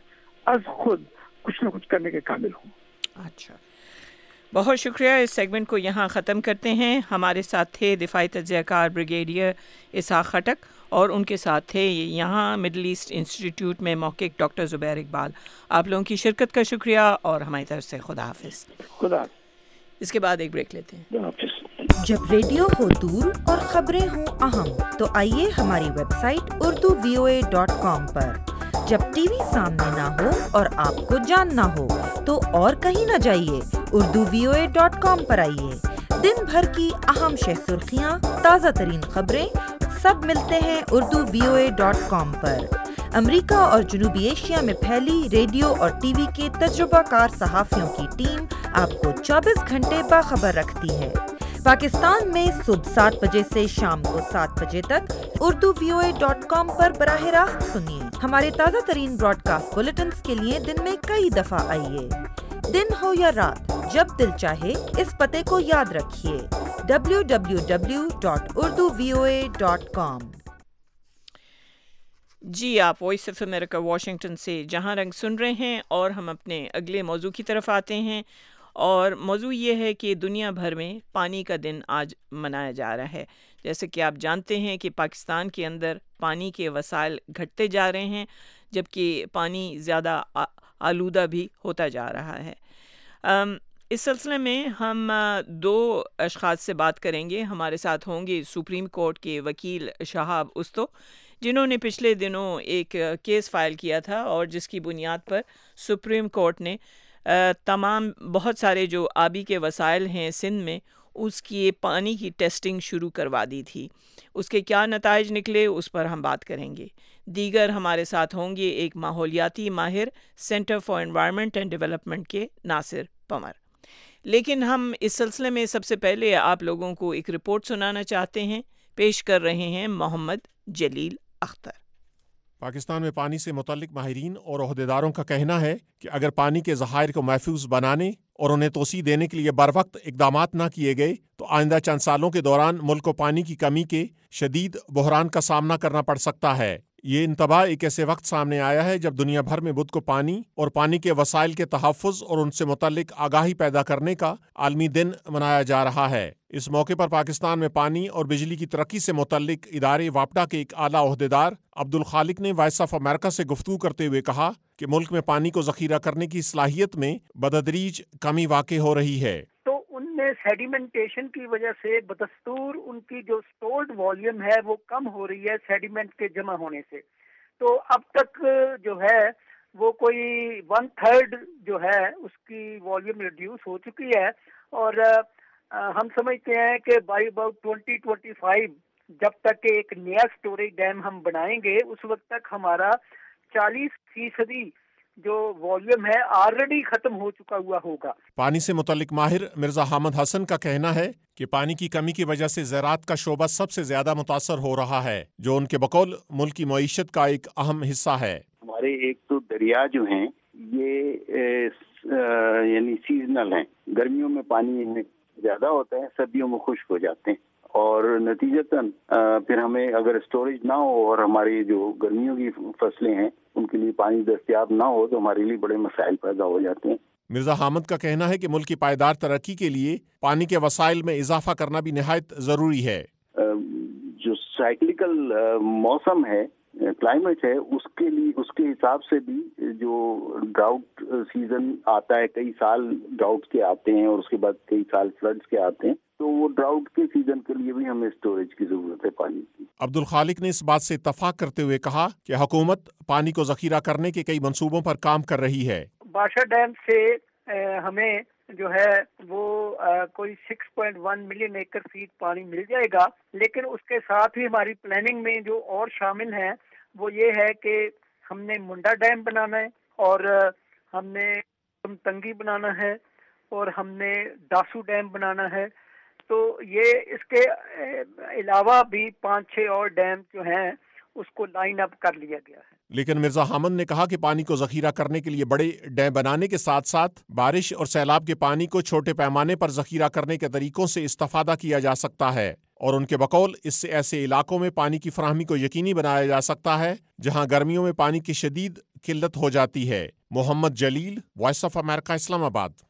कुछ न कुछ करने के काबिल हों। अच्छा, बहुत शुक्रिया। इस सेगमेंट को यहाँ ख़त्म करते हैं। हमारे साथ थे दिफाई तज्ज़ियाकार ब्रिगेडियर इसहाक खटक और उनके साथ थे यहाँ मिडल ईस्ट इंस्टीट्यूट में मौक़िफ़ डॉक्टर ज़ुबैर इकबाल। आप लोगों की शिरकत का शुक्रिया और हमारी तरफ से खुदा हाफिज़। इसके बाद एक ब्रेक लेते हैं। जब रेडियो हो दूर और खबरें हों अहम, तो आइए हमारी वेबसाइट urduvoa.com पर جب ٹی وی سامنے نہ ہو اور آپ کو جاننا ہو تو اور کہیں نہ جائیے، urduvoa.com پر آئیے۔ دن بھر کی اہم شہ سرخیاں، تازہ ترین خبریں سب ملتے ہیں urduvoa.com پر۔ امریکہ اور جنوبی ایشیا میں پھیلی ریڈیو اور ٹی وی کے تجربہ کار صحافیوں کی ٹیم آپ کو 24 گھنٹے باخبر رکھتی ہے۔ پاکستان میں صبح 7 بجے سے شام کو 7 بجے تک urduvoa.com پر براہ راست سنیے۔ ہمارے تازہ ترین براڈ کاسٹ بلیٹنز کے لیے دن میں کئی دفعہ آئیے۔ دن ہو یا رات، جب دل چاہے اس پتے کو یاد رکھیے، www.urduvoa.com۔ جی، آپ وائس آف امریکہ واشنگٹن سے جہاں رنگ سن رہے ہیں، اور ہم اپنے اگلے موضوع کی طرف آتے ہیں، اور موضوع یہ ہے کہ دنیا بھر میں پانی کا دن آج منایا جا رہا ہے۔ جیسے کہ آپ جانتے ہیں کہ پاکستان کے اندر پانی کے وسائل گھٹتے جا رہے ہیں، جبکہ پانی زیادہ آلودہ بھی ہوتا جا رہا ہے۔ اس سلسلے میں ہم 2 اشخاص سے بات کریں گے۔ ہمارے ساتھ ہوں گے سپریم کورٹ کے وکیل شہاب استو، جنہوں نے پچھلے دنوں ایک کیس فائل کیا تھا، اور جس کی بنیاد پر سپریم کورٹ نے تمام بہت سارے جو آبی کے وسائل ہیں سندھ میں، اس کی پانی کی ٹیسٹنگ شروع کروا دی تھی۔ اس کے کیا نتائج نکلے، اس پر ہم بات کریں گے۔ دیگر ہمارے ساتھ ہوں گے ایک ماحولیاتی ماہر centre for environment and development کے ناصر پمر۔ لیکن ہم اس سلسلے میں سب سے پہلے آپ لوگوں کو ایک رپورٹ سنانا چاہتے ہیں۔ پیش کر رہے ہیں محمد جلیل اختر۔ پاکستان میں پانی سے متعلق ماہرین اور عہدیداروں کا کہنا ہے کہ اگر پانی کے ذخائر کو محفوظ بنانے اور انہیں توسیع دینے کے لیے بروقت اقدامات نہ کیے گئے تو آئندہ چند سالوں کے دوران ملک کو پانی کی کمی کے شدید بحران کا سامنا کرنا پڑ سکتا ہے۔ یہ انتباہ ایک ایسے وقت سامنے آیا ہے جب دنیا بھر میں بدھ کو پانی اور پانی کے وسائل کے تحفظ اور ان سے متعلق آگاہی پیدا کرنے کا عالمی دن منایا جا رہا ہے۔ اس موقع پر پاکستان میں پانی اور بجلی کی ترقی سے متعلق ادارے واپڈا کے ایک اعلیٰ عہدیدار عبدالخالق نے وائس آف امریکہ سے گفتگو کرتے ہوئے کہا کہ ملک میں پانی کو ذخیرہ کرنے کی صلاحیت میں بتدریج کمی واقع ہو رہی ہے۔ تو ان میں سیڈیمنٹیشن کی وجہ سے بدستور ان کی جو سٹورڈ والیوم ہے وہ کم ہو رہی ہے سیڈیمنٹ کے جمع ہونے سے۔ تو اب تک جو ہے وہ کوئی 1/3 جو ہے اس کی والیوم ریڈیوس ہو چکی ہے، اور ہم سمجھتے ہیں کہ بائی اباؤٹ 2025 جب تک کہ ایک نیا سٹوریج ڈیم ہم بنائیں گے، اس وقت تک ہمارا 40% جو والیوم ہے آلریڈی ختم ہو چکا ہوا ہوگا۔ پانی سے متعلق ماہر مرزا حامد حسن کا کہنا ہے کہ پانی کی کمی کی وجہ سے زراعت کا شعبہ سب سے زیادہ متاثر ہو رہا ہے، جو ان کے بقول ملک کی معیشت کا ایک اہم حصہ ہے۔ ہمارے ایک تو دریا جو ہیں یہ یعنی سیزنل ہیں، گرمیوں میں پانی ان میں زیادہ ہوتا ہے، سردیوں میں خشک ہو جاتے ہیں، اور نتیجتاً پھر ہمیں اگر اسٹوریج نہ ہو اور ہماری جو گرمیوں کی فصلیں ہیں ان کے لیے پانی دستیاب نہ ہو تو ہمارے لیے بڑے مسائل پیدا ہو جاتے ہیں۔ مرزا حامد کا کہنا ہے کہ ملک کی پائیدار ترقی کے لیے پانی کے وسائل میں اضافہ کرنا بھی نہایت ضروری ہے۔ جو سائیکلیکل موسم ہے، کلائمیٹ ہے، اس کے لیے اس کے حساب سے بھی جو ڈراؤٹ سیزن آتا ہے، کئی سال ڈراؤٹ کے آتے ہیں اور اس کے بعد کئی سال فلڈز کے آتے ہیں، تو وہ ڈراؤٹ کے سیزن کے لیے بھی ہمیں اسٹوریج کی ضرورت ہے پانی کی۔ عبدالخالق نے اس بات سے اتفاق کرتے ہوئے کہا کہ حکومت پانی کو ذخیرہ کرنے کے کئی منصوبوں پر کام کر رہی ہے۔ باشا ڈیم سے ہمیں جو ہے وہ کوئی 6.1 ملین ایکڑ فیٹ پانی مل جائے گا، لیکن اس کے ساتھ ہی ہماری پلاننگ میں جو اور شامل ہیں وہ یہ ہے کہ ہم نے منڈا ڈیم بنانا ہے، اور ہم نے تنگی بنانا ہے، اور ہم نے ڈاسو ڈیم بنانا ہے۔ تو یہ اس کے علاوہ بھی 5-6 اور ڈیم جو ہیں اس کو لائن اپ کر لیا گیا ہے۔ لیکن مرزا حامد نے کہا کہ پانی کو ذخیرہ کرنے کے لیے بڑے ڈیم بنانے کے ساتھ ساتھ بارش اور سیلاب کے پانی کو چھوٹے پیمانے پر ذخیرہ کرنے کے طریقوں سے استفادہ کیا جا سکتا ہے، اور ان کے بقول اس سے ایسے علاقوں میں پانی کی فراہمی کو یقینی بنایا جا سکتا ہے جہاں گرمیوں میں پانی کی شدید قلت ہو جاتی ہے۔ محمد جلیل، وائس آف امریکہ، اسلام آباد۔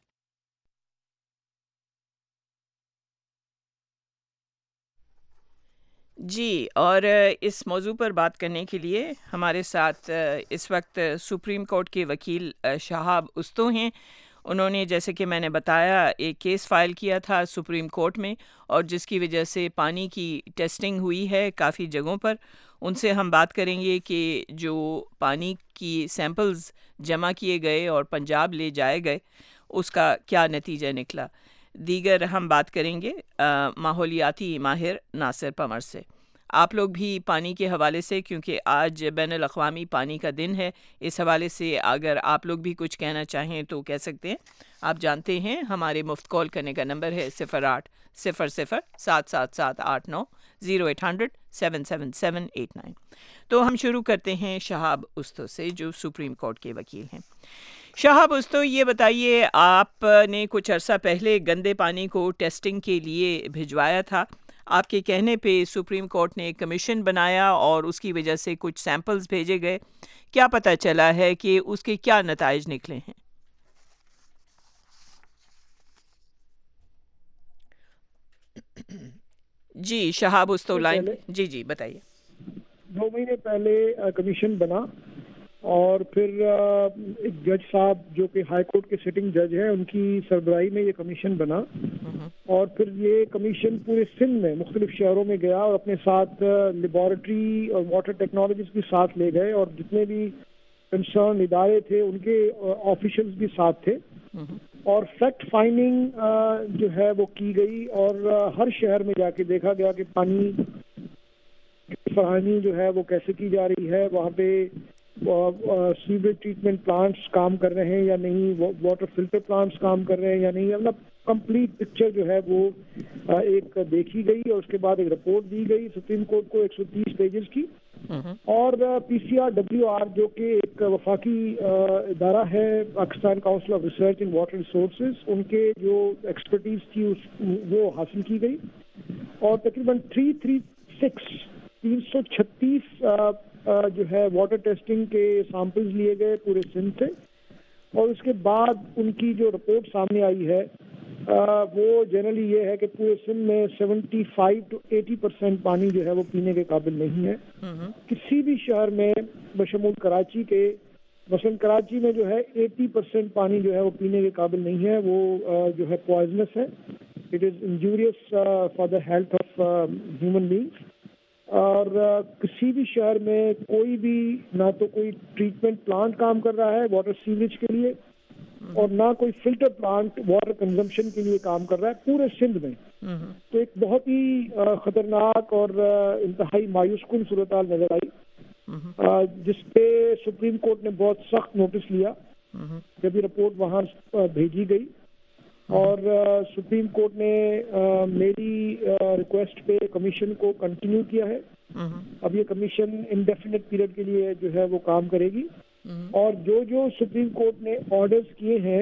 جی، اور اس موضوع پر بات کرنے کے لیے ہمارے ساتھ اس وقت سپریم کورٹ کے وکیل شہاب استو ہیں، انہوں نے جیسے کہ میں نے بتایا ایک کیس فائل کیا تھا سپریم کورٹ میں، اور جس کی وجہ سے پانی کی ٹیسٹنگ ہوئی ہے کافی جگہوں پر. ان سے ہم بات کریں گے کہ جو پانی کی سیمپلز جمع کیے گئے اور پنجاب لے جائے گئے اس کا کیا نتیجہ نکلا. دیگر ہم بات کریں گے ماحولیاتی ماہر ناصر پمر سے. آپ لوگ بھی پانی کے حوالے سے، کیونکہ آج بین الاقوامی پانی کا دن ہے، اس حوالے سے اگر آپ لوگ بھی کچھ کہنا چاہیں تو کہہ سکتے ہیں. آپ جانتے ہیں ہمارے مفت کال کرنے کا نمبر ہے 0800-777-89 0800-777-89. تو ہم شروع کرتے ہیں شہاب استو سے جو سپریم کورٹ کے وکیل ہیں. شہاب استو، یہ بتائیے، آپ نے کچھ عرصہ پہلے گندے پانی کو ٹیسٹنگ کے لیے بھجوایا تھا. آپ کے کہنے پہ سپریم کورٹ نے ایک کمیشن بنایا اور اس کی وجہ سے کچھ سیمپلز بھیجے گئے. کیا پتہ چلا ہے کہ اس کے کیا نتائج نکلے ہیں؟ جی شہاب استو لائن. جی بتائیے. 2 مہینے پہلے کمیشن بنا اور پھر ایک جج صاحب جو کہ ہائی کورٹ کے سٹنگ جج ہیں ان کی سربراہی میں یہ کمیشن بنا، اور پھر یہ کمیشن پورے سندھ میں مختلف شہروں میں گیا اور اپنے ساتھ لیبارٹری اور واٹر ٹیکنالوجیز بھی ساتھ لے گئے، اور جتنے بھی کنسرن ادارے تھے ان کے آفیشلز بھی ساتھ تھے، اور فیکٹ فائنڈنگ جو ہے وہ کی گئی، اور ہر شہر میں جا کے دیکھا گیا کہ پانی فراہمی جو ہے وہ کیسے کی جا رہی ہے، وہاں پہ سیوریج ٹریٹمنٹ پلانٹس کام کر رہے ہیں یا نہیں، واٹر فلٹر پلانٹس کام کر رہے ہیں یا نہیں. مطلب کمپلیٹ پکچر جو ہے وہ ایک دیکھی گئی، اور اس کے بعد ایک رپورٹ دی گئی سپریم کورٹ کو 130 پیجز کی. اور PCRWR جو کہ ایک وفاقی ادارہ ہے، Pakistan council of research in water resources, ان کے جو ایکسپرٹیز تھی وہ حاصل کی گئی، اور تقریباً 336 جو ہے واٹر ٹیسٹنگ کے سیمپلز لیے گئے پورے سندھ سے. اور اس کے بعد ان کی جو رپورٹ سامنے آئی ہے وہ جنرلی یہ ہے کہ پورے سندھ میں 75 to 80% پانی جو ہے وہ پینے کے قابل نہیں ہے. کسی بھی شہر میں بشمول کراچی کے، مثلاً کراچی میں جو ہے 80% پانی جو ہے وہ پینے کے قابل نہیں ہے، وہ جو ہے پوائزنس ہے. It is injurious for the health of human beings. اور کسی بھی شہر میں کوئی بھی نہ تو کوئی ٹریٹمنٹ پلانٹ کام کر رہا ہے واٹر سیوریج کے لیے، اور نہ کوئی فلٹر پلانٹ واٹر کنزمپشن کے لیے کام کر رہا ہے پورے سندھ میں. تو ایک بہت ہی خطرناک اور انتہائی مایوس کن صورتحال نظر آئی، جس پہ سپریم کورٹ نے بہت سخت نوٹس لیا جب یہ رپورٹ وہاں بھیجی گئی. اور سپریم کورٹ نے میری ریکویسٹ پہ کمیشن کو کنٹینیو کیا ہے. اب یہ کمیشن انڈیفینٹ پیریڈ کے لیے جو ہے وہ کام کرے گی، اور جو سپریم کورٹ نے آرڈرز کیے ہیں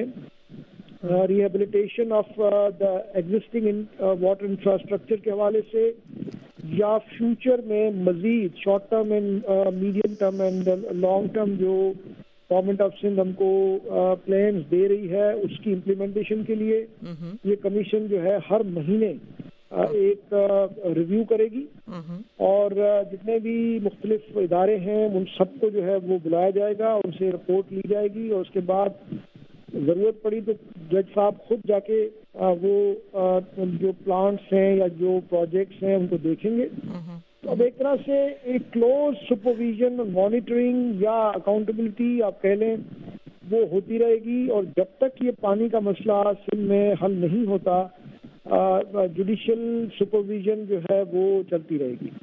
rehabilitation of the existing water infrastructure کے حوالے سے، یا فیوچر میں مزید short term and medium term and long term جو گورنمنٹ آف سندھ ہم کو پلانز دے رہی ہے اس کی امپلیمنٹیشن کے لیے یہ کمیشن جو ہے ہر مہینے ایک ریویو کرے گی، اور جتنے بھی مختلف ادارے ہیں ان سب کو جو ہے وہ بلایا جائے گا، ان سے رپورٹ لی جائے گی، اور اس کے بعد ضرورت پڑی تو جج صاحب خود جا کے وہ جو پلانٹس ہیں یا جو پروجیکٹس ہیں ان کو دیکھیں گے. تو اب ایک طرح سے ایک کلوز سپرویژن، مانیٹرنگ یا اکاؤنٹیبلٹی آپ کہہ لیں وہ ہوتی رہے گی، اور جب تک یہ پانی کا مسئلہ سندھ میں حل نہیں ہوتا جوڈیشل سپرویژن جو ہے وہ چلتی رہے گی.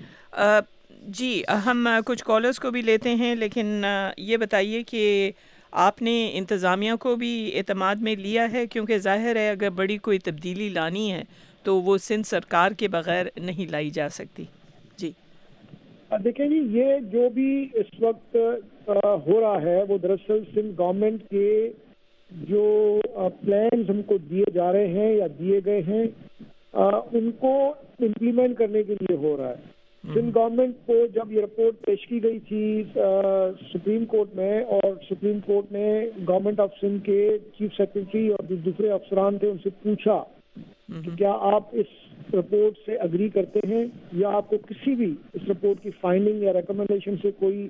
جی ہم کچھ کالرز کو بھی لیتے ہیں، لیکن یہ بتائیے کہ آپ نے انتظامیہ کو بھی اعتماد میں لیا ہے، کیونکہ ظاہر ہے اگر بڑی کوئی تبدیلی لانی ہے تو وہ سندھ سرکار کے بغیر نہیں لائی جا سکتی. جی دیکھیں جی، یہ جو بھی اس وقت ہو رہا ہے وہ دراصل سندھ گورنمنٹ کے جو پلانز ہم کو دیے جا رہے ہیں یا دیے گئے ہیں ان کو امپلیمنٹ کرنے کے لیے ہو رہا ہے. سندھ گورنمنٹ کو جب یہ رپورٹ پیش کی گئی تھی سپریم کورٹ میں، اور سپریم کورٹ نے گورنمنٹ آف سندھ کے چیف سیکرٹری اور جو دوسرے افسران تھے ان سے پوچھا کہ کیا آپ اس رپورٹ سے اگری کرتے ہیں، یا آپ کو کسی بھی اس رپورٹ کی فائنڈنگ یا ریکمنڈیشن سے کوئی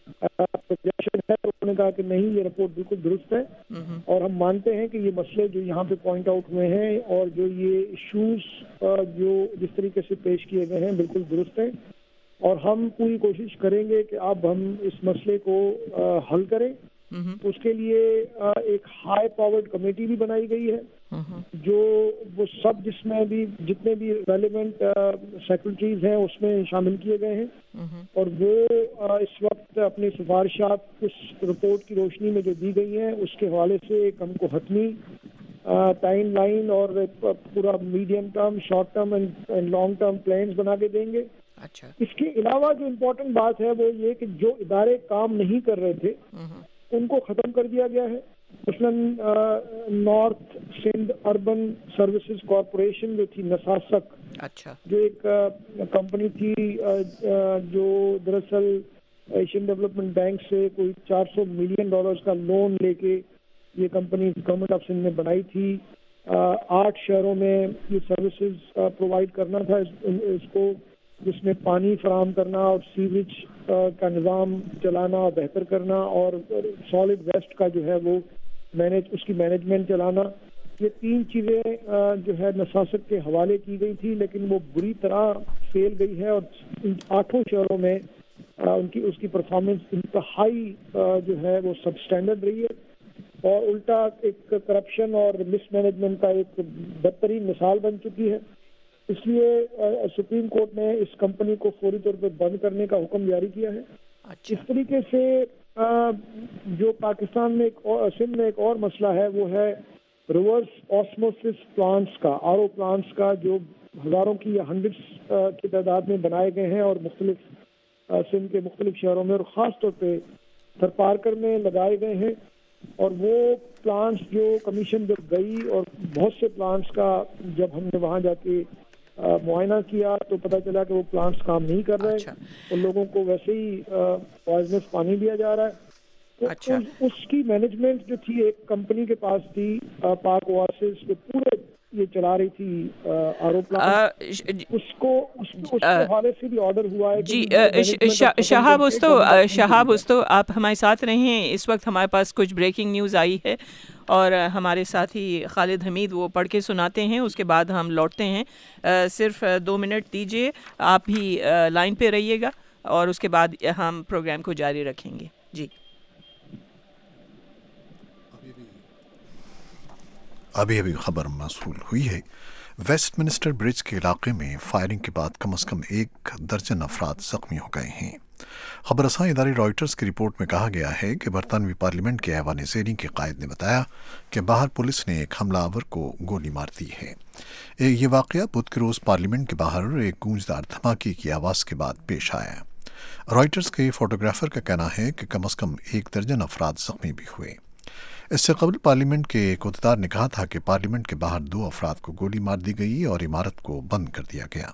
سجیشن ہے. انہوں نے کہا کہ نہیں، یہ رپورٹ بالکل درست ہے اور ہم مانتے ہیں کہ یہ مسئلے جو یہاں پہ پوائنٹ آؤٹ ہوئے ہیں اور جو یہ ایشوز جو جس طریقے سے پیش کیے گئے ہیں بالکل درست ہیں، اور ہم پوری کوشش کریں گے کہ اب ہم اس مسئلے کو حل کریں. اس کے لیے ایک ہائی پاورڈ کمیٹی بھی بنائی گئی ہے جو وہ سب جس میں بھی جتنے بھی ریلیونٹ سیکرٹریز ہیں اس میں شامل کیے گئے ہیں، اور وہ اس وقت اپنی سفارشات اس رپورٹ کی روشنی میں جو دی گئی ہیں اس کے حوالے سے ایک ہم کو حتمی ٹائم لائن اور پورا medium term, short term and long term plans بنا کے دیں گے. اس کے علاوہ جو امپورٹنٹ بات ہے وہ یہ کہ جو ادارے کام نہیں کر رہے تھے ان کو ختم کر دیا گیا ہے. مثلاً north Sindh urban services corporation جو تھی نساسک، جو ایک کمپنی تھی جو دراصل ایشین ڈیولپمنٹ بینک سے کوئی $400 ملین کا لون لے کے یہ کمپنی گورنمنٹ آف سندھ نے بنائی تھی. 8 شہروں میں یہ سروسز پرووائڈ کرنا تھا اس کو، جس میں پانی فراہم کرنا اور سیوریج کا نظام چلانا اور بہتر کرنا اور سالڈ ویسٹ کا جو ہے وہ اس کی مینجمنٹ چلانا. یہ 3 چیزیں جو ہے نساسک کے حوالے کی گئی تھی، لیکن وہ بری طرح فیل گئی ہے اور 8 شہروں میں اس کی پرفارمنس انتہائی جو ہے وہ سب اسٹینڈرڈ رہی ہے، اور الٹا ایک کرپشن اور مس مینجمنٹ کا ایک بدترین مثال بن چکی ہے. اس لیے سپریم کورٹ نے اس کمپنی کو فوری طور پہ بند کرنے کا حکم جاری کیا ہے. اس طریقے سے جو پاکستان میں سندھ میں ایک اور مسئلہ ہے وہ ہے ریورس آسموسس پلانٹس کا، RO پلانٹس کا، جو ہزاروں کی یا ہنڈریڈس کی تعداد میں بنائے گئے ہیں اور مختلف سندھ کے مختلف شہروں میں، اور خاص طور پہ تھرپارکر میں لگائے گئے ہیں. اور وہ پلانٹس جو کمیشن جب گئی اور بہت سے پلانٹس کا جب ہم نے وہاں جا کے معائنہ کیا تو پتہ چلا کہ وہ پلانٹس کام نہیں کر رہے اور لوگوں کو ویسے ہی پوائزنس پانی دیا جا رہا ہے. تو اس کی مینجمنٹ جو تھی ایک کمپنی کے پاس تھی، پاک اواسس، جو پورے یہ چلا رہی تھی RO پلانٹ، اس کو حوالے سے بھی آرڈر ہوا ہے. جی شہاب استو آپ ہمارے ساتھ رہیں. اس وقت ہمارے پاس کچھ بریکنگ نیوز آئی ہے اور ہمارے ساتھی خالد حمید وہ پڑھ کے سناتے ہیں، اس کے بعد ہم لوٹتے ہیں. صرف 2 منٹ دیجیے، آپ بھی لائن پہ رہیے گا اور اس کے بعد ہم پروگرام کو جاری رکھیں گے. جی ابھی خبر موصول ہوئی ہے، ویسٹ منسٹر برج کے علاقے میں فائرنگ کے بعد کم از کم 1 درجن افراد زخمی ہو گئے ہیں. خبر رساں ادارے رائٹرز کی رپورٹ میں کہا گیا ہے کہ برطانوی پارلیمنٹ کے ایوان زیریں کے قائد نے بتایا کہ باہر پولیس نے ایک حملہ آور کو گولی مار دی ہے. یہ واقعہ بدھ کے روز پارلیمنٹ کے باہر ایک گونجدار دھماکے کی آواز کے بعد پیش آیا. رائٹرز کے فوٹوگرافر کا کہنا ہے کہ کم از کم 1 درجن افراد زخمی بھی ہوئے. اس سے قبل پارلیمنٹ کے ایک عہدیدار نے کہا تھا کہ پارلیمنٹ کے باہر 2 افراد کو گولی مار دی گئی اور عمارت کو بند کر دیا گیا.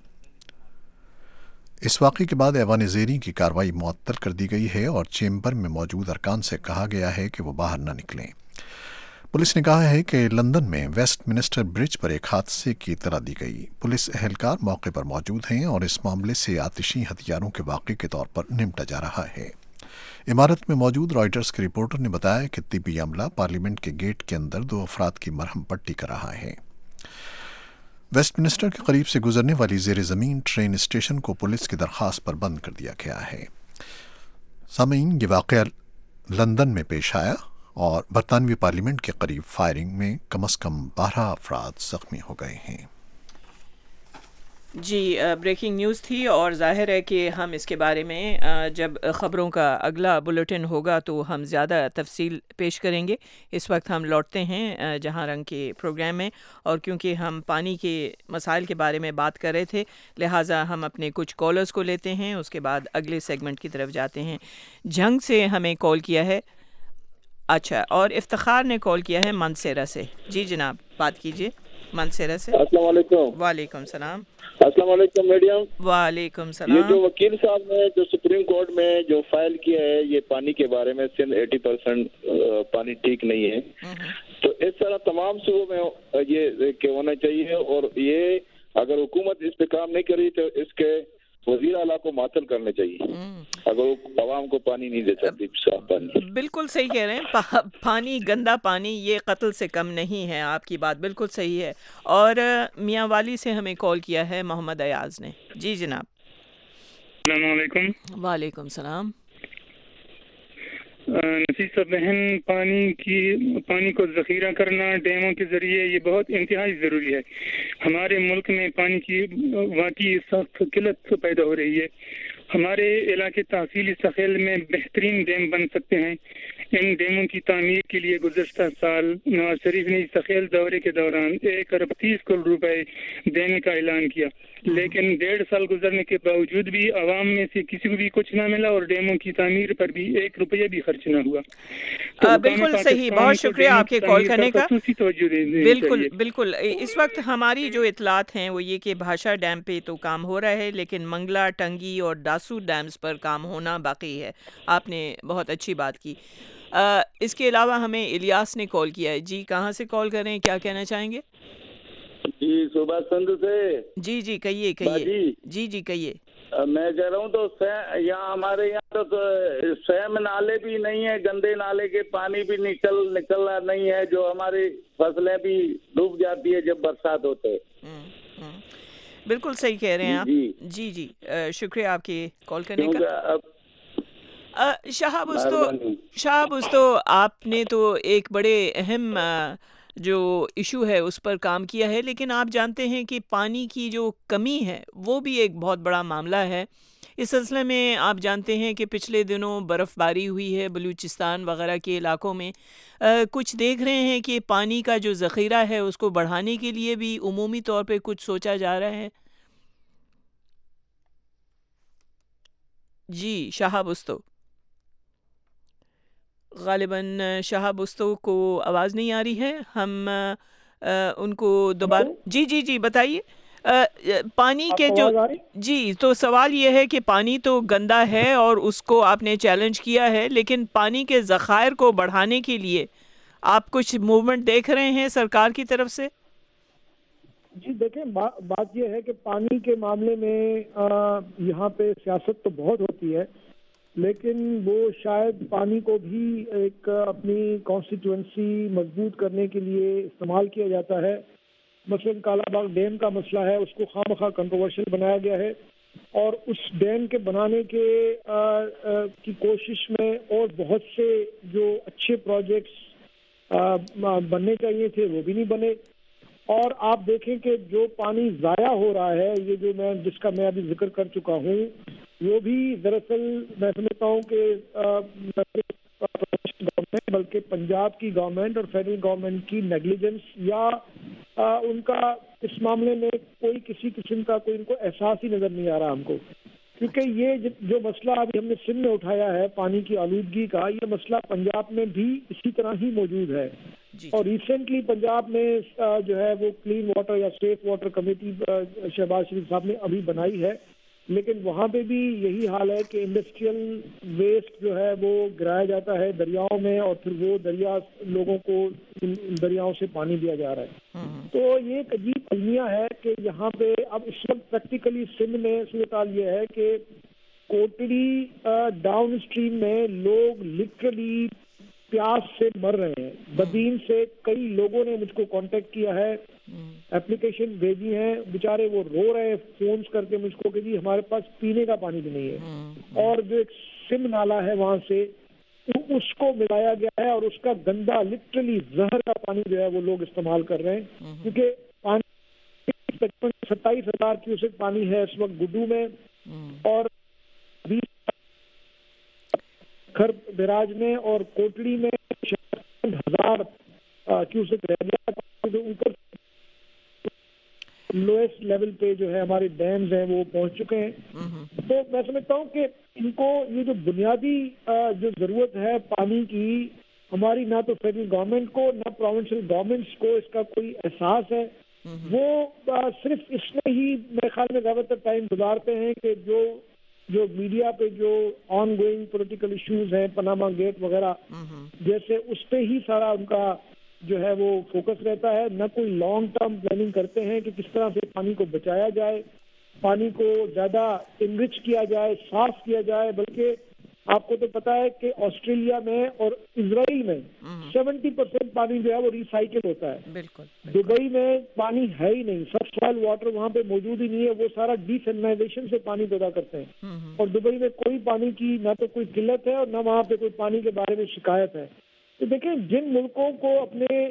اس واقعے کے بعد ایوان زیریں کی کارروائی معطل کر دی گئی ہے اور چیمبر میں موجود ارکان سے کہا گیا ہے کہ وہ باہر نہ نکلیں. پولیس نے کہا ہے کہ لندن میں ویسٹ منسٹر برج پر ایک حادثے کی اطلاع دی گئی. پولیس اہلکار موقع پر موجود ہیں اور اس معاملے سے آتشی ہتھیاروں کے واقعے کے طور پر نمٹا جا رہا ہے. عمارت میں موجود رائٹرز کے رپورٹر نے بتایا کہ طبی عملہ پارلیمنٹ کے گیٹ کے اندر 2 افراد کی مرہم پٹی کر رہا ہے. ویسٹ منسٹر کے قریب سے گزرنے والی زیر زمین ٹرین اسٹیشن کو پولیس کی درخواست پر بند کر دیا گیا ہے. سامعین، یہ واقعہ لندن میں پیش آیا اور برطانوی پارلیمنٹ کے قریب فائرنگ میں کم از کم 12 افراد زخمی ہو گئے ہیں. جی بریکنگ نیوز تھی اور ظاہر ہے کہ ہم اس کے بارے میں جب خبروں کا اگلا بلیٹن ہوگا تو ہم زیادہ تفصیل پیش کریں گے. اس وقت ہم لوٹتے ہیں جہاں رنگ کے پروگرام میں، اور کیونکہ ہم پانی کے مسائل کے بارے میں بات کر رہے تھے لہٰذا ہم اپنے کچھ کالرز کو لیتے ہیں، اس کے بعد اگلے سیگمنٹ کی طرف جاتے ہیں. جھنگ سے ہمیں کال کیا ہے، اچھا، اور افتخار نے کال کیا ہے منسیرہ سے. جی جناب بات کیجیے منسیرہ سے. السلام علیکم. وعلیکم السلام. السلام علیکم میڈیم. وعلیکم السلام. یہ جو وکیل صاحب نے جو سپریم کورٹ میں جو فائل کیا ہے یہ پانی کے بارے میں، سندھ 80% پانی ٹھیک نہیں ہے، تو اس طرح تمام صوبوں میں یہ ہونا چاہیے، اور یہ اگر حکومت اس پہ کام نہیں کری تو اس کے وزیر اعلیٰ کو معطل کرنے چاہیے اگر وہ عوام کو پانی نہیں دے سکتی صاف پانی. بالکل صحیح کہہ رہے ہیں. پانی، گندا پانی یہ قتل سے کم نہیں ہے. آپ کی بات بالکل صحیح ہے. اور میاں والی سے ہمیں کال کیا ہے محمد ایاز نے. جی جناب. السلام علیکم. وعلیکم السلام. نفیسہ بہن، پانی کو ذخیرہ کرنا ڈیموں کے ذریعے یہ بہت انتہائی ضروری ہے. ہمارے ملک میں پانی کی واقعی سخت قلت پیدا ہو رہی ہے. ہمارے علاقے تحصیلی سخیل میں بہترین ڈیم بن سکتے ہیں. ان ڈیموں کی تعمیر کے لیے گزشتہ سال نواز شریف نے سخیل دورے کے دوران 1 ارب 30 کروڑ روپے دینے کا اعلان کیا، لیکن 1.5 سال گزرنے کے باوجود بھی عوام میں سے کسی کو بھی کچھ نہ ملا اور ڈیموں کی تعمیر پر بھی 1 روپیہ بھی خرچ نہ ہوا. بالکل صحیح. بہت شکریہ آپ کے کال کرنے کا. بالکل بالکل. اس وقت ہماری جو اطلاعات ہیں وہ یہ کہ بھاشا ڈیم پہ تو کام ہو رہا ہے، لیکن منگلا، ٹنگی اور ڈاسو ڈیمز پر کام ہونا باقی ہے. آپ نے بہت اچھی بات کی. اس کے علاوہ ہمیں الیاس نے کال کیا ہے. جی کہاں سے کال کر رہے ہیں، کیا کہنا چاہیں گے؟ جی صبح سندھ سے. جی کہیے. جی کہیے. میں کہہ رہا ہوں تو یہاں ہمارے یہاں تو سیم نالے بھی نہیں ہے، گندے نالے کے پانی بھی نکلنا نہیں ہے، جو ہماری فصلیں بھی ڈوب جاتی ہے جب برسات ہوتے. بالکل صحیح کہہ رہے ہیں آپ. جی شکریہ آپ کے کال کرنے کا. شہاب استو، آپ نے تو ایک بڑے اہم جو ایشو ہے اس پر کام کیا ہے، لیکن آپ جانتے ہیں کہ پانی کی جو کمی ہے وہ بھی ایک بہت بڑا معاملہ ہے. اس سلسلے میں آپ جانتے ہیں کہ پچھلے دنوں برف باری ہوئی ہے بلوچستان وغیرہ کے علاقوں میں. کچھ دیکھ رہے ہیں کہ پانی کا جو ذخیرہ ہے اس کو بڑھانے کے لیے بھی عمومی طور پہ کچھ سوچا جا رہا ہے. جی شہاب استو. غالباً شہاب استو کو آواز نہیں آ رہی ہے. ہم ان کو دوبارہ جی بتائیے. پانی کے جو تو سوال یہ ہے کہ پانی تو گندا ہے اور اس کو آپ نے چیلنج کیا ہے، لیکن پانی کے ذخائر کو بڑھانے کے لیے آپ کچھ موومنٹ دیکھ رہے ہیں سرکار کی طرف سے؟ جی دیکھیں، بات یہ ہے کہ پانی کے معاملے میں یہاں پہ سیاست تو بہت ہوتی ہے، لیکن وہ شاید پانی کو بھی ایک اپنی کانسٹیٹوئنسی مضبوط کرنے کے لیے استعمال کیا جاتا ہے. مثلا کالا باغ ڈیم کا مسئلہ ہے، اس کو خواہ مخواہ کنٹروورشل بنایا گیا ہے، اور اس ڈیم کے بنانے کی کوشش میں اور بہت سے جو اچھے پروجیکٹس بننے چاہیے تھے وہ بھی نہیں بنے. اور آپ دیکھیں کہ جو پانی ضائع ہو رہا ہے، یہ جو جس کا میں ابھی ذکر کر چکا ہوں، وہ بھی دراصل میں سمجھتا ہوں کہ گورنمنٹ بلکہ پنجاب کی گورنمنٹ اور فیڈرل گورنمنٹ کی نیگلیجنس یا ان کا اس معاملے میں کوئی کسی قسم کا کوئی ان کو احساس ہی نظر نہیں آ رہا ہم کو. کیونکہ یہ جو مسئلہ ابھی ہم نے سندھ میں اٹھایا ہے پانی کی آلودگی کا، یہ مسئلہ پنجاب میں بھی اسی طرح ہی موجود ہے. اور ریسنٹلی پنجاب میں جو ہے وہ کلین واٹر یا safe water committee Shahbaz Sharif صاحب نے ابھی بنائی ہے، لیکن وہاں پہ بھی یہی حال ہے کہ انڈسٹریل ویسٹ جو ہے وہ گرایا جاتا ہے دریاؤں میں، اور پھر وہ دریا لوگوں کو دریاؤں سے پانی دیا جا رہا ہے. تو یہ ایک عجیب المیہ ہے کہ یہاں پہ اب اس وقت پریکٹیکلی سندھ میں صورتحال یہ ہے کہ کوٹڑی ڈاؤن اسٹریم میں لوگ لٹرلی پیاس سے مر رہے ہیں. بدین سے کئی لوگوں نے مجھ کو کانٹیکٹ کیا ہے، اپلیکیشن بھیجی ہیں، بیچارے وہ رو رہے ہیں فونز کر کے مجھ کو کہ جی ہمارے پاس پینے کا پانی بھی نہیں ہے. اور جو ایک سم نالا ہے وہاں سے اس کو ملایا گیا ہے، اور اس کا گندا لٹرلی زہر کا پانی جو ہے وہ لوگ استعمال کر رہے ہیں. کیونکہ پانی 27,000 کیوسک پانی ہے اس وقت گڈو میں، اور 20 بیراج میں اور کوٹڑی میں 1000 کیوسک رہ گیا. اوپر لوئسٹ لیول پہ جو ہے ہمارے ڈیمز ہیں وہ پہنچ چکے ہیں. تو میں سمجھتا ہوں کہ ان کو یہ جو بنیادی جو ضرورت ہے پانی کی، ہماری نہ تو فیڈرل گورنمنٹ کو نہ پروونشل گورنمنٹس کو اس کا کوئی احساس ہے. وہ صرف اس میں ہی میرے خیال میں زیادہ تر ٹائم گزارتے ہیں کہ جو میڈیا پہ جو آن گوئنگ پولیٹیکل ایشوز ہیں، پاناما گیٹ وغیرہ جیسے، اس پہ ہی سارا ان کا جو ہے وہ فوکس رہتا ہے. نہ کوئی لانگ ٹرم پلاننگ کرتے ہیں کہ کس طرح سے پانی کو بچایا جائے. پانی کو زیادہ انرچ کیا جائے، صاف کیا جائے، بلکہ آپ کو تو پتا ہے کہ آسٹریلیا میں اور اسرائیل میں 70% پانی جو ہے وہ ریسائکل ہوتا ہے. بالکل. دبئی میں پانی ہے ہی نہیں، سب سوائل واٹر وہاں پہ موجود ہی نہیں ہے، وہ سارا ڈیسلینائزیشن سے پانی پیدا کرتے ہیں. اور دبئی میں کوئی پانی کی نہ تو کوئی قلت ہے اور نہ وہاں پہ کوئی پانی کے بارے میں شکایت ہے. تو دیکھیں جن ملکوں کو اپنے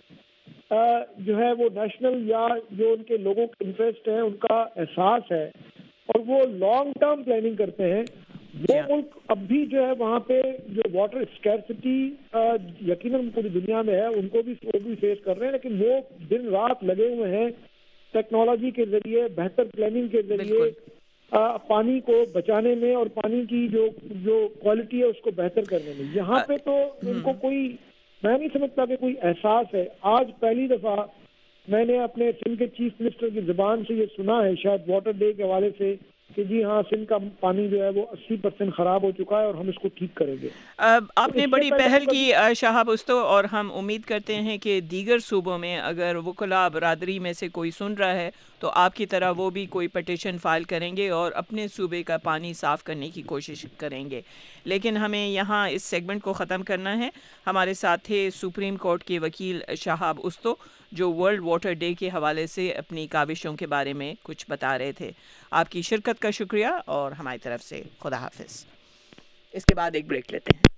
جو ہے وہ نیشنل یا جو ان کے لوگوں کے انٹرسٹ ہیں ان کا احساس ہے اور وہ لانگ ٹرم پلاننگ کرتے ہیں، وہ ملک اب بھی جو ہے وہاں پہ جو واٹر اسکیرسٹی یقیناً پوری دنیا میں ہے ان کو بھی فیس کر رہے ہیں، لیکن وہ دن رات لگے ہوئے ہیں ٹیکنالوجی کے ذریعے، بہتر پلاننگ کے ذریعے پانی کو بچانے میں اور پانی کی جو کوالٹی ہے اس کو بہتر کرنے میں. یہاں پہ تو ان کو کوئی، میں نہیں سمجھتا کہ کوئی احساس ہے. آج پہلی دفعہ میں نے اپنے سندھ کے چیف منسٹر کی زبان سے یہ سنا ہے، شاید واٹر ڈے کے حوالے سے، کہ جی ہاں سندھ کا پانی جو ہے وہ 80% خراب ہو چکا ہے اور ہم اس کو ٹھیک کریں گے. آپ نے بڑی پہل کی شہاب استو، اور ہم امید کرتے ہیں کہ دیگر صوبوں میں اگر وکلاء برادری میں سے کوئی سن رہا ہے تو آپ کی طرح وہ بھی کوئی پٹیشن فائل کریں گے اور اپنے صوبے کا پانی صاف کرنے کی کوشش کریں گے. لیکن ہمیں یہاں اس سیگمنٹ کو ختم کرنا ہے. ہمارے ساتھ تھے سپریم کورٹ کے وکیل شہاب استو جو ورلڈ واٹر ڈے کے حوالے سے اپنی کاوشوں کے بارے میں کچھ بتا رہے تھے. آپ کی شرکت کا شکریہ اور ہماری طرف سے خدا حافظ. اس کے بعد ایک بریک لیتے ہیں.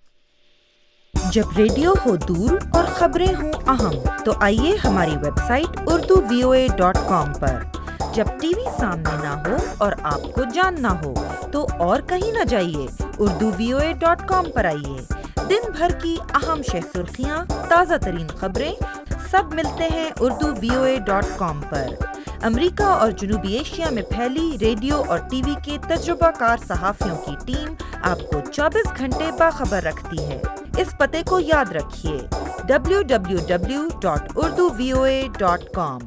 جب ریڈیو ہو دور اور خبریں ہوں اہم تو آئیے ہماری ویب سائٹ urduvoa.com پر. جب ٹی وی سامنے نہ ہو اور آپ کو جاننا ہو تو اور کہیں نہ جائیے، urduvoa.com پر آئیے. دن بھر کی اہم شہ سرخیاں، تازہ ترین خبریں سب ملتے ہیں urduvoa.com پر. امریکہ اور جنوبی ایشیا میں پھیلی ریڈیو اور ٹی وی کے تجربہ کار صحافیوں کی ٹیم آپ کو 24 گھنٹے باخبر رکھتی ہے. اس پتے کو یاد رکھیے www.urduvoa.com.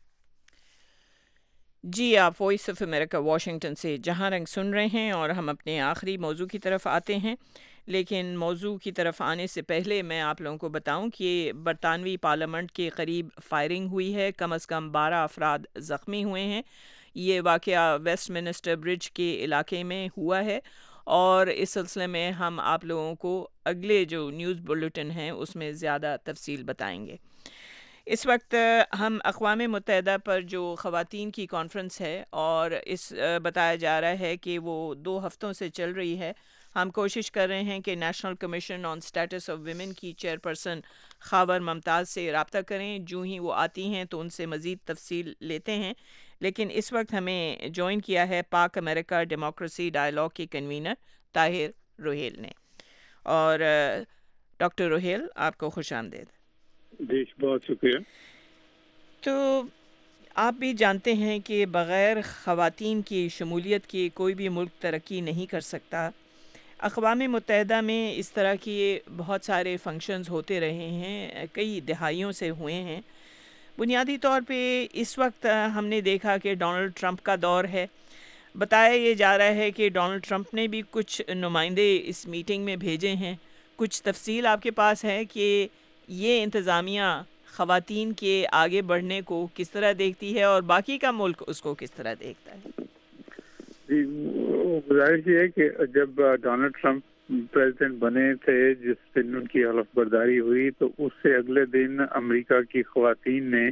جی آپ وائس آف امریکہ واشنگٹن سے جہاں رنگ سن رہے ہیں اور ہم اپنے آخری موضوع کی طرف آتے ہیں. لیکن موضوع کی طرف آنے سے پہلے میں آپ لوگوں کو بتاؤں کہ برطانوی پارلیمنٹ کے قریب فائرنگ ہوئی ہے، کم از کم 12 افراد زخمی ہوئے ہیں. یہ واقعہ ویسٹ منسٹر برج کے علاقے میں ہوا ہے اور اس سلسلے میں ہم آپ لوگوں کو اگلے جو نیوز بلیٹن ہیں اس میں زیادہ تفصیل بتائیں گے. اس وقت ہم اقوام متحدہ پر جو خواتین کی کانفرنس ہے اور اس بتایا جا رہا ہے کہ وہ 2 ہفتوں سے چل رہی ہے. ہم کوشش کر رہے ہیں کہ national commission on status of women کی چیئرپرسن خاور ممتاز سے رابطہ کریں. جو ہی وہ آتی ہیں تو ان سے مزید تفصیل لیتے ہیں. لیکن اس وقت ہمیں جوائن کیا ہے پاک امریکہ ڈیموکریسی ڈائیلاگ کے کنوینر طاہر روہیل نے. اور ڈاکٹر روہیل آپ کو خوش آمدید. جی بہت شکریہ. تو آپ بھی جانتے ہیں کہ بغیر خواتین کی شمولیت کے کوئی بھی ملک ترقی نہیں کر سکتا. اقوام متحدہ میں اس طرح کے بہت سارے فنکشنز ہوتے رہے ہیں، کئی دہائیوں سے ہوئے ہیں. بنیادی طور پہ اس وقت ہم نے دیکھا کہ ڈونلڈ ٹرمپ کا دور ہے. بتایا یہ جا رہا ہے کہ ڈونلڈ ٹرمپ نے بھی کچھ نمائندے اس میٹنگ میں بھیجے ہیں. کچھ تفصیل آپ کے پاس ہے کہ یہ انتظامیہ خواتین کے آگے بڑھنے کو کس طرح دیکھتی ہے اور باقی کا ملک اس کو کس طرح دیکھتا ہے؟ جی گزارش یہ ہے کہ جب ڈونلڈ ٹرمپ پریزیڈنٹ بنے تھے جس دن ان کی حلف برداری ہوئی تو اس سے اگلے دن امریکہ کی خواتین نے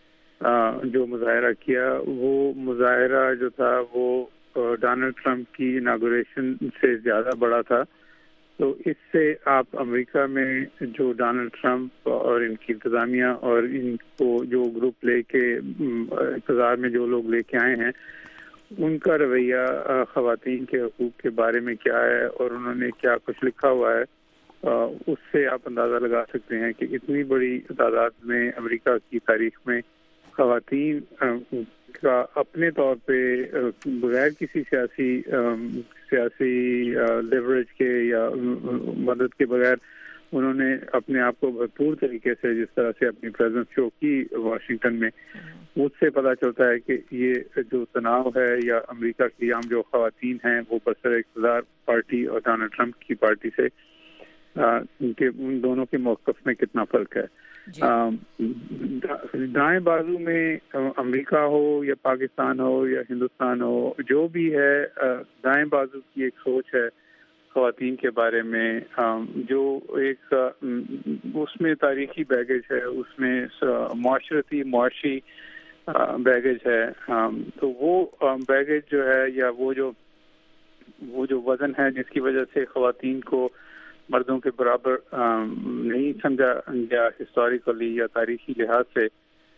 جو مظاہرہ کیا، وہ مظاہرہ جو تھا وہ ڈونلڈ ٹرمپ کی اناگوریشن سے زیادہ بڑا تھا. تو اس سے آپ امریکہ میں جو ڈونلڈ ٹرمپ اور ان کی انتظامیہ اور ان کو جو گروپ لے کے اقتدار میں جو لوگ لے کے آئے ہیں ان کا رویہ خواتین کے حقوق کے بارے میں کیا ہے اور انہوں نے کیا کچھ لکھا ہوا ہے، اس سے آپ اندازہ لگا سکتے ہیں کہ اتنی بڑی تعداد میں امریکہ کی تاریخ میں خواتین کا اپنے طور پہ بغیر کسی سیاسی لیوریج کے یا مدد کے بغیر انہوں نے اپنے آپ کو بھرپور طریقے سے جس طرح سے اپنی پریزنس شو کی واشنگٹن میں، اس سے پتہ چلتا ہے کہ یہ جو تناؤ ہے یا امریکہ کی عام جو خواتین ہیں وہ برسر اقتدار پارٹی اور ڈونلڈ ٹرمپ کی پارٹی سے ان دونوں کے موقف میں کتنا فرق ہے. دائیں بازو میں امریکہ ہو یا پاکستان ہو یا ہندوستان ہو، جو بھی ہے دائیں بازو کی ایک سوچ ہے خواتین کے بارے میں، جو ایک اس میں تاریخی بیگیج ہے، اس میں معاشی بیگیج ہے، تو وہ بیگیج جو ہے یا وہ جو وزن ہے جس کی وجہ سے خواتین کو مردوں کے برابر نہیں سمجھا گیا ہسٹوریکلی یا تاریخی لحاظ سے،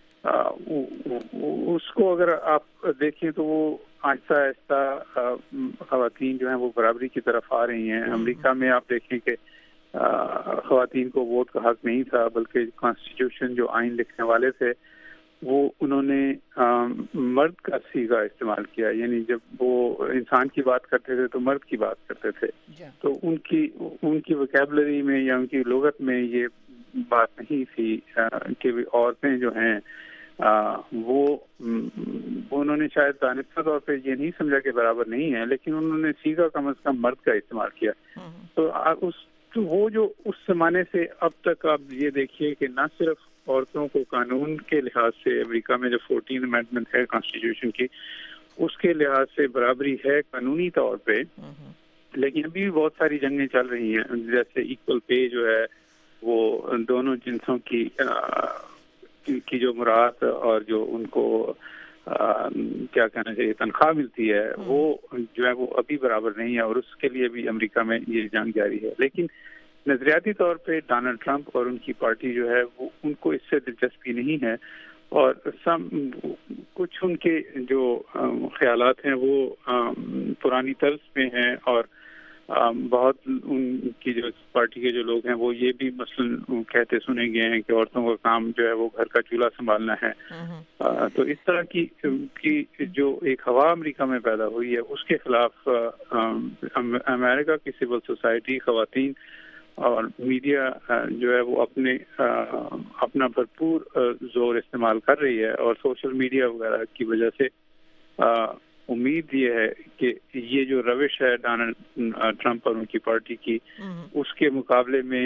اس کو اگر آپ دیکھیں تو وہ آہستہ آہستہ خواتین جو ہیں وہ برابری کی طرف آ رہی ہیں۔ امریکہ میں آپ دیکھیں کہ خواتین کو ووٹ کا حق نہیں تھا، بلکہ کانسٹیٹیوشن جو آئین لکھنے والے تھے وہ انہوں نے مرد کا صیغہ استعمال کیا، یعنی جب وہ انسان کی بات کرتے تھے تو مرد کی بات کرتے تھے، تو ان کی وکیبلری میں یا ان کی لغت میں یہ بات نہیں تھی کہ عورتیں جو ہیں وہ انہوں نے شاید دانستہ طور پہ یہ نہیں سمجھا کہ برابر نہیں ہے، لیکن انہوں نے صیغہ کم از کم مرد کا استعمال کیا۔ تو وہ جو اس زمانے سے اب تک آپ یہ دیکھیے کہ نہ صرف عورتوں کو قانون کے لحاظ سے امریکہ میں جو 14 امینڈمنٹ ہے کانسٹیٹیوشن کی، اس کے لحاظ سے برابری ہے قانونی طور پہ، لیکن ابھی بھی بہت ساری جنگیں چل رہی ہیں، جیسے ایکول پے جو ہے وہ دونوں جنسوں کی جو مراعات اور جو ان کو کیا کہنا چاہیے تنخواہ ملتی ہے وہ جو ہے وہ ابھی برابر نہیں ہے، اور اس کے لیے بھی امریکہ میں یہ جنگ جاری ہے۔ لیکن نظریاتی طور پہ ڈونلڈ ٹرمپ اور ان کی پارٹی جو ہے وہ ان کو اس سے دلچسپی نہیں ہے، اور کچھ ان کے جو خیالات ہیں وہ پرانی طرز میں ہیں، اور بہت ان کی جو پارٹی کے جو لوگ ہیں وہ یہ بھی مثلاً کہتے سنے گئے ہیں کہ عورتوں کا کام جو ہے وہ گھر کا چولہا سنبھالنا ہے۔ تو اس طرح کی جو ایک ہوا امریکہ میں پیدا ہوئی ہے اس کے خلاف امریکہ کی سول سوسائٹی، خواتین اور میڈیا جو ہے وہ اپنا بھرپور زور استعمال کر رہی ہے، اور سوشل میڈیا وغیرہ کی وجہ سے امید یہ ہے کہ یہ جو روش ہے ڈونلڈ ٹرمپ اور ان کی پارٹی کی، اس کے مقابلے میں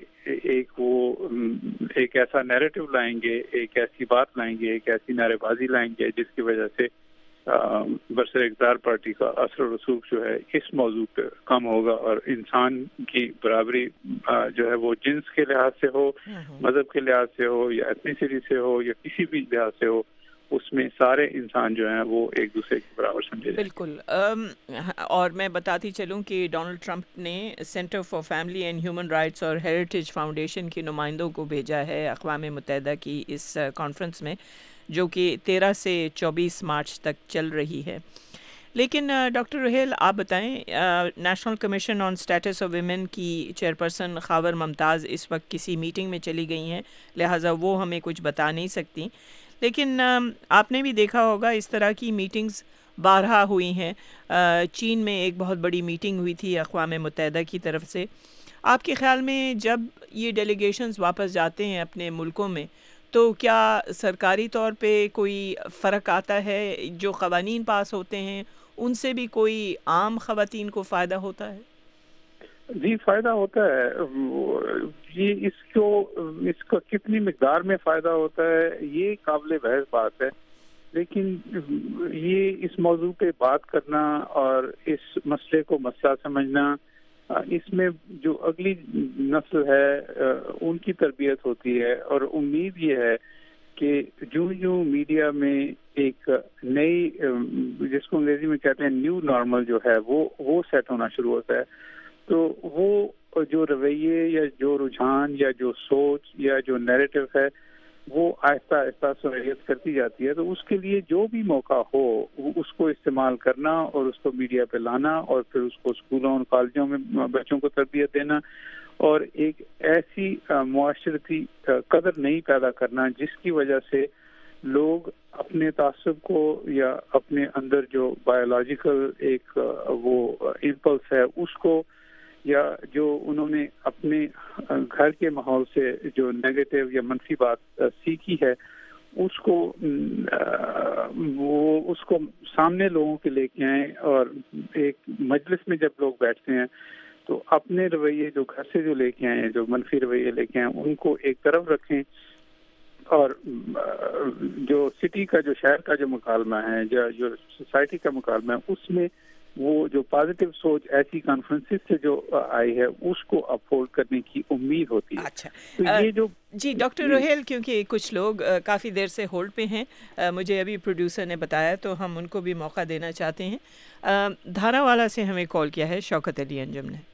ایک ایسا نیریٹو لائیں گے، ایک ایسی بات لائیں گے، ایک ایسی نعرے بازی لائیں گے جس کی وجہ سے برسر اقتدار پارٹی کا اثر و رسوخ جو ہے اس موضوع پہ کم ہوگا، اور انسان کی برابری جو ہے وہ جنس کے لحاظ سے ہو، مذہب کے لحاظ سے ہو، یا ایتھنیسٹی سے ہو، یا کسی بھی لحاظ سے ہو، اس میں سارے انسان جو ہیں وہ ایک دوسرے کے برابر سمجھے جائیں۔ بالکل، اور میں بتاتی چلوں کہ ڈونلڈ ٹرمپ نے centre for family and human rights اور ہیریٹیج فاؤنڈیشن کے نمائندوں کو بھیجا ہے اقوام متحدہ کی اس کانفرنس میں، جو کہ 13 سے 24 مارچ تک چل رہی ہے۔ لیکن ڈاکٹر رحیل، آپ بتائیں، national commission on status of women کی چیئرپرسن خاور ممتاز اس وقت کسی میٹنگ میں چلی گئی ہیں، لہٰذا وہ ہمیں کچھ بتا نہیں سکتی، لیکن آپ نے بھی دیکھا ہوگا اس طرح کی میٹنگز بارہا ہوئی ہیں۔ چین میں ایک بہت بڑی میٹنگ ہوئی تھی اقوام متحدہ کی طرف سے۔ آپ کے خیال میں جب یہ ڈیلیگیشنز واپس جاتے ہیں اپنے ملکوں میں تو کیا سرکاری طور پہ کوئی فرق آتا ہے؟ جو قوانین پاس ہوتے ہیں ان سے بھی کوئی عام خواتین کو فائدہ ہوتا ہے؟ جی فائدہ ہوتا ہے، یہ اس کا کتنی مقدار میں فائدہ ہوتا ہے یہ قابل بحث بات ہے، لیکن یہ اس موضوع پہ بات کرنا اور اس مسئلے کو مسئلہ سمجھنا، اس میں جو اگلی نسل ہے ان کی تربیت ہوتی ہے، اور امید یہ ہے کہ جو میڈیا میں ایک نئی، جس کو انگریزی میں کہتے ہیں نیو نارمل جو ہے وہ سیٹ ہونا شروع ہوتا ہے، تو وہ جو رویے یا جو رجحان یا جو سوچ یا جو نیریٹو ہے وہ آہستہ آہستہ سرعت کرتی جاتی ہے۔ تو اس کے لیے جو بھی موقع ہو اس کو استعمال کرنا اور اس کو میڈیا پہ لانا، اور پھر اس کو اسکولوں اور کالجوں میں بچوں کو تربیت دینا، اور ایک ایسی معاشرتی قدر نہیں پیدا کرنا جس کی وجہ سے لوگ اپنے تعصب کو یا اپنے اندر جو بایولوجیکل ایک وہ امپلس ہے اس کو، یا جو انہوں نے اپنے گھر کے ماحول سے جو نیگیٹو یا منفی بات سیکھی ہے اس کو سامنے لوگوں کے لے کے آئیں، اور ایک مجلس میں جب لوگ بیٹھتے ہیں تو اپنے رویے جو گھر سے جو لے کے آئے ہیں، جو منفی رویے لے کے آئے ہیں، ان کو ایک طرف رکھیں، اور جو سٹی کا جو شہر کا جو مکالمہ ہے، جو سوسائٹی کا مکالمہ ہے، اس میں وہ جو پازیٹیو سوچ ایسی کانفرنسز سے جو آئی ہے اس کو اپہولڈ کرنے کی امید ہوتی ہے۔ اچھا تو یہ جو جی ڈاکٹر روہیل، کیونکہ کچھ لوگ کافی دیر سے ہولڈ پہ ہیں، مجھے ابھی پروڈیوسر نے بتایا، تو ہم ان کو بھی موقع دینا چاہتے ہیں۔ دھارا والا سے ہمیں کال کیا ہے شوکت علی انجم نے۔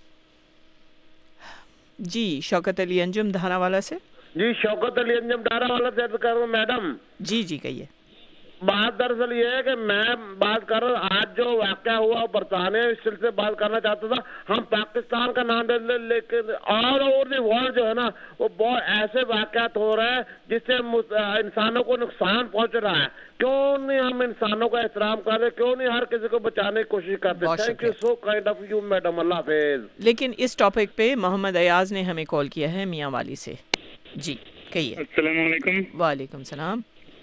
جی شوکت علی انجم دھارا والا سے۔ جی شوکت علی انجم دھارا والا سے عرض کر رہا ہوں میڈم۔ جی جی کہیے۔ بات دراصل یہ ہے کہ میں بات کر رہا ہوں آج جو واقعہ ہوا برطانیہ، اس سلسلے سے بات کرنا چاہتا تھا۔ ہم پاکستان کا نام لے لیں، لیکن آل اوور دی ورلڈ جو ہے نا وہ بہت ایسے واقعات ہو رہے ہیں جس سے انسانوں کو نقصان پہنچ رہا ہے۔ کیوں نہیں ہم انسانوں کا احترام کر رہے؟ کیوں نہیں ہر کسی کو بچانے کی کوشش کرتے؟ Thank you so kind of you madam, اللہ حافظ۔ لیکن اس ٹاپک پہ محمد ایاز نے ہمیں کال کیا ہے میاں والی سے۔ جی کہیے۔ السلام علیکم۔ وعلیکم السلام۔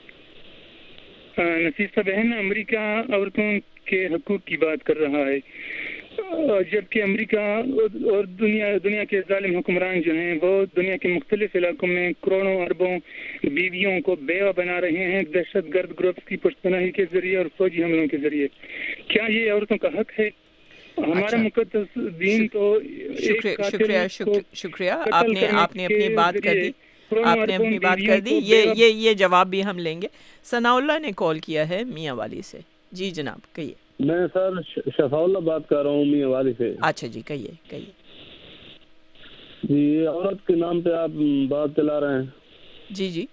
نفیسہ بہن، امریکہ عورتوں کے حقوق کی بات کر رہا ہے، جبکہ امریکہ اور دنیا کے ظالم حکمران جو ہیں وہ دنیا کے مختلف علاقوں میں کروڑوں اربوں بیویوں کو بیوہ بنا رہے ہیں دہشت گرد گروپس کی پشت پناہی کے ذریعے اور فوجی حملوں کے ذریعے۔ کیا یہ عورتوں کا حق ہے؟ ہمارا مقدس دین تو شکریہ آپ نے اپنی بات کر دی، آپ نے اپنی بات کر دی، یہ جواب بھی ہم لیں گے۔ ثناء اللہ نے کال کیا ہے میاں والی سے۔ جی جناب کہیے۔ میں سر شفاء اللہ بات کر رہا ہوں میاں والی سے۔ اچھا جی کہیے۔ جی عورت کے نام پہ آپ بات چلا رہے ہیں؟ جی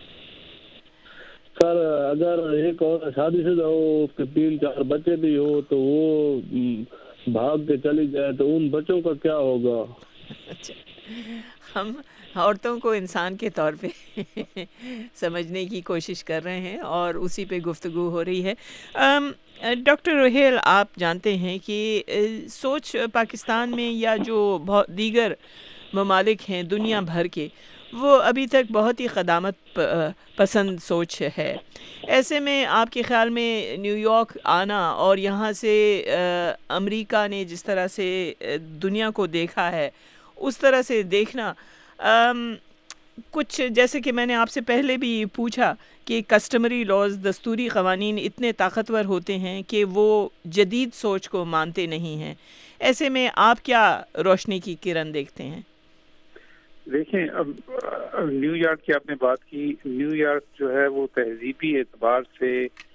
سر اگر ایک اور شادی شدہ ہو، اس کے 3-4 بچے بھی ہو، تو وہ بھاگ کے چلی جائے تو ان بچوں کا کیا ہوگا؟ اچھا، ہم عورتوں کو انسان کے طور پہ سمجھنے کی کوشش کر رہے ہیں اور اسی پہ گفتگو ہو رہی ہے۔ ڈاکٹر روہیل، آپ جانتے ہیں کہ سوچ پاکستان میں یا جو دیگر ممالک ہیں دنیا بھر کے، وہ ابھی تک بہت ہی قدامت پسند سوچ ہے۔ ایسے میں آپ کے خیال میں نیو یارک آنا اور یہاں سے امریکہ نے جس طرح سے دنیا کو دیکھا ہے اس طرح سے دیکھنا، کچھ جیسے کہ میں نے آپ سے پہلے بھی پوچھا کہ کسٹمری لاز، دستوری قوانین اتنے طاقتور ہوتے ہیں کہ وہ جدید سوچ کو مانتے نہیں ہیں۔ ایسے میں آپ کیا روشنی کی کرن دیکھتے ہیں؟ دیکھیں، اب نیو یارک کی آپ نے بات کی، نیو یارک جو ہے وہ تہذیبی اعتبار سے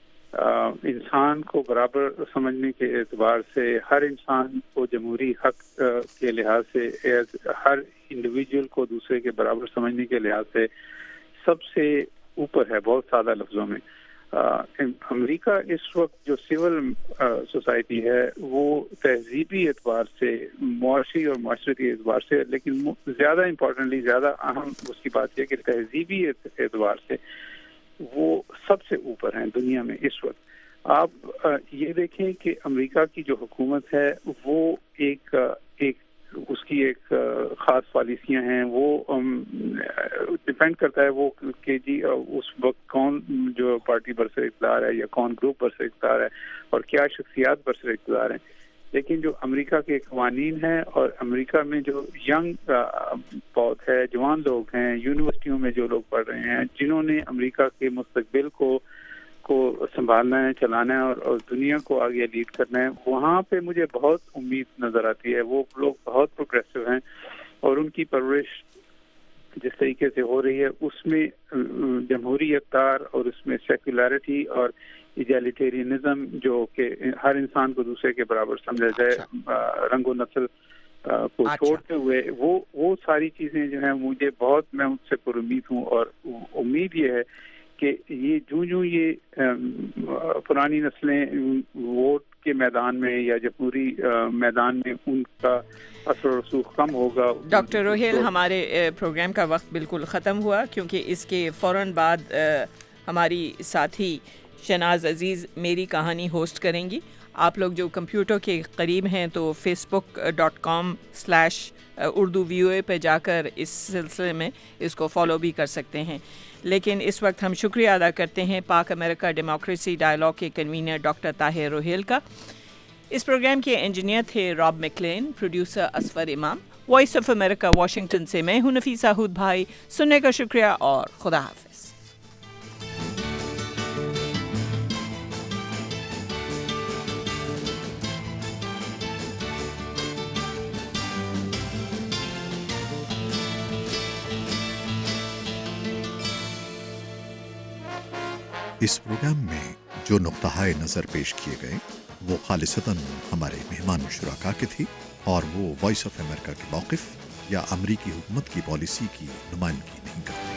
انسان کو برابر سمجھنے کے اعتبار سے، ہر انسان کو جمہوری حق کے لحاظ سے، ہر انڈیویجول کو دوسرے کے برابر سمجھنے کے لحاظ سے سب سے اوپر ہے، بہت سادہ لفظوں میں۔ امریکہ اس وقت جو سول سوسائٹی ہے وہ تہذیبی اعتبار سے، معاشی اور معاشرتی اعتبار سے، لیکن زیادہ امپورٹنٹلی، زیادہ اہم اس کی بات یہ کہ تہذیبی اعتبار سے وہ سب سے اوپر ہیں دنیا میں اس وقت۔ آپ یہ دیکھیں کہ امریکہ کی جو حکومت ہے وہ ایک اس کی ایک خاص پالیسیاں ہیں، وہ ڈیپینڈ کرتا ہے وہ کہ جی اس وقت کون جو پارٹی برسر اقتدار ہے یا کون گروپ برسر اقتدار ہے اور کیا شخصیات برسر اقتدار ہیں۔ لیکن جو امریکہ کے قوانین ہیں اور امریکہ میں جو ینگ بہت ہے، جوان لوگ ہیں، یونیورسٹیوں میں جو لوگ پڑھ رہے ہیں، جنہوں نے امریکہ کے مستقبل کو سنبھالنا ہے، چلانا ہے اور دنیا کو آگے لیڈ کرنا ہے، وہاں پہ مجھے بہت امید نظر آتی ہے۔ وہ لوگ بہت پروگریسو ہیں اور ان کی پرورش جس طریقے سے ہو رہی ہے اس میں جمہوری اقدار اور اس میں سیکولرٹی اور ایگالیٹیرینزم، جو کہ ہر انسان کو دوسرے کے برابر سمجھا جائے، رنگ و نسل کو چھوڑتے ہوئے، وہ ساری چیزیں جو ہیں مجھے بہت، میں ان سے پر امید ہوں۔ اور امید یہ ہے کہ یہ جو یہ پرانی نسلیں ووٹ کے میدان میں یا جمہوری میدان میں ان کا اثر و رسوخ کم ہوگا۔ ڈاکٹر روہیل، ہمارے پروگرام کا وقت بالکل ختم ہوا، کیونکہ اس کے فوراً بعد ہماری ساتھی شناز عزیز میری کہانی ہوسٹ کریں گی۔ آپ لوگ جو کمپیوٹر کے قریب ہیں تو facebook.com/urduvoa پہ جا کر اس سلسلے میں اس کو فالو بھی کر سکتے ہیں۔ لیکن اس وقت ہم شکریہ ادا کرتے ہیں پاک امریکہ ڈیموکریسی ڈائیلاگ کے کنوینر ڈاکٹر طاہر روہیل کا۔ اس پروگرام کے انجینئر تھے راب میکلین، پروڈیوسر اسفر امام۔ وائس آف امریکہ واشنگٹن سے میں ہوں نفیسہ ہود بھائی۔ سننے کا شکریہ اور خدا حافظ۔ اس پروگرام میں جو نقطۂ نظر پیش کیے گئے وہ خالصتاً ہمارے مہمان شرکا کے تھی اور وہ وائس آف امریکہ کے موقف یا امریکی حکومت کی پالیسی کی نمائندگی نہیں کرتے۔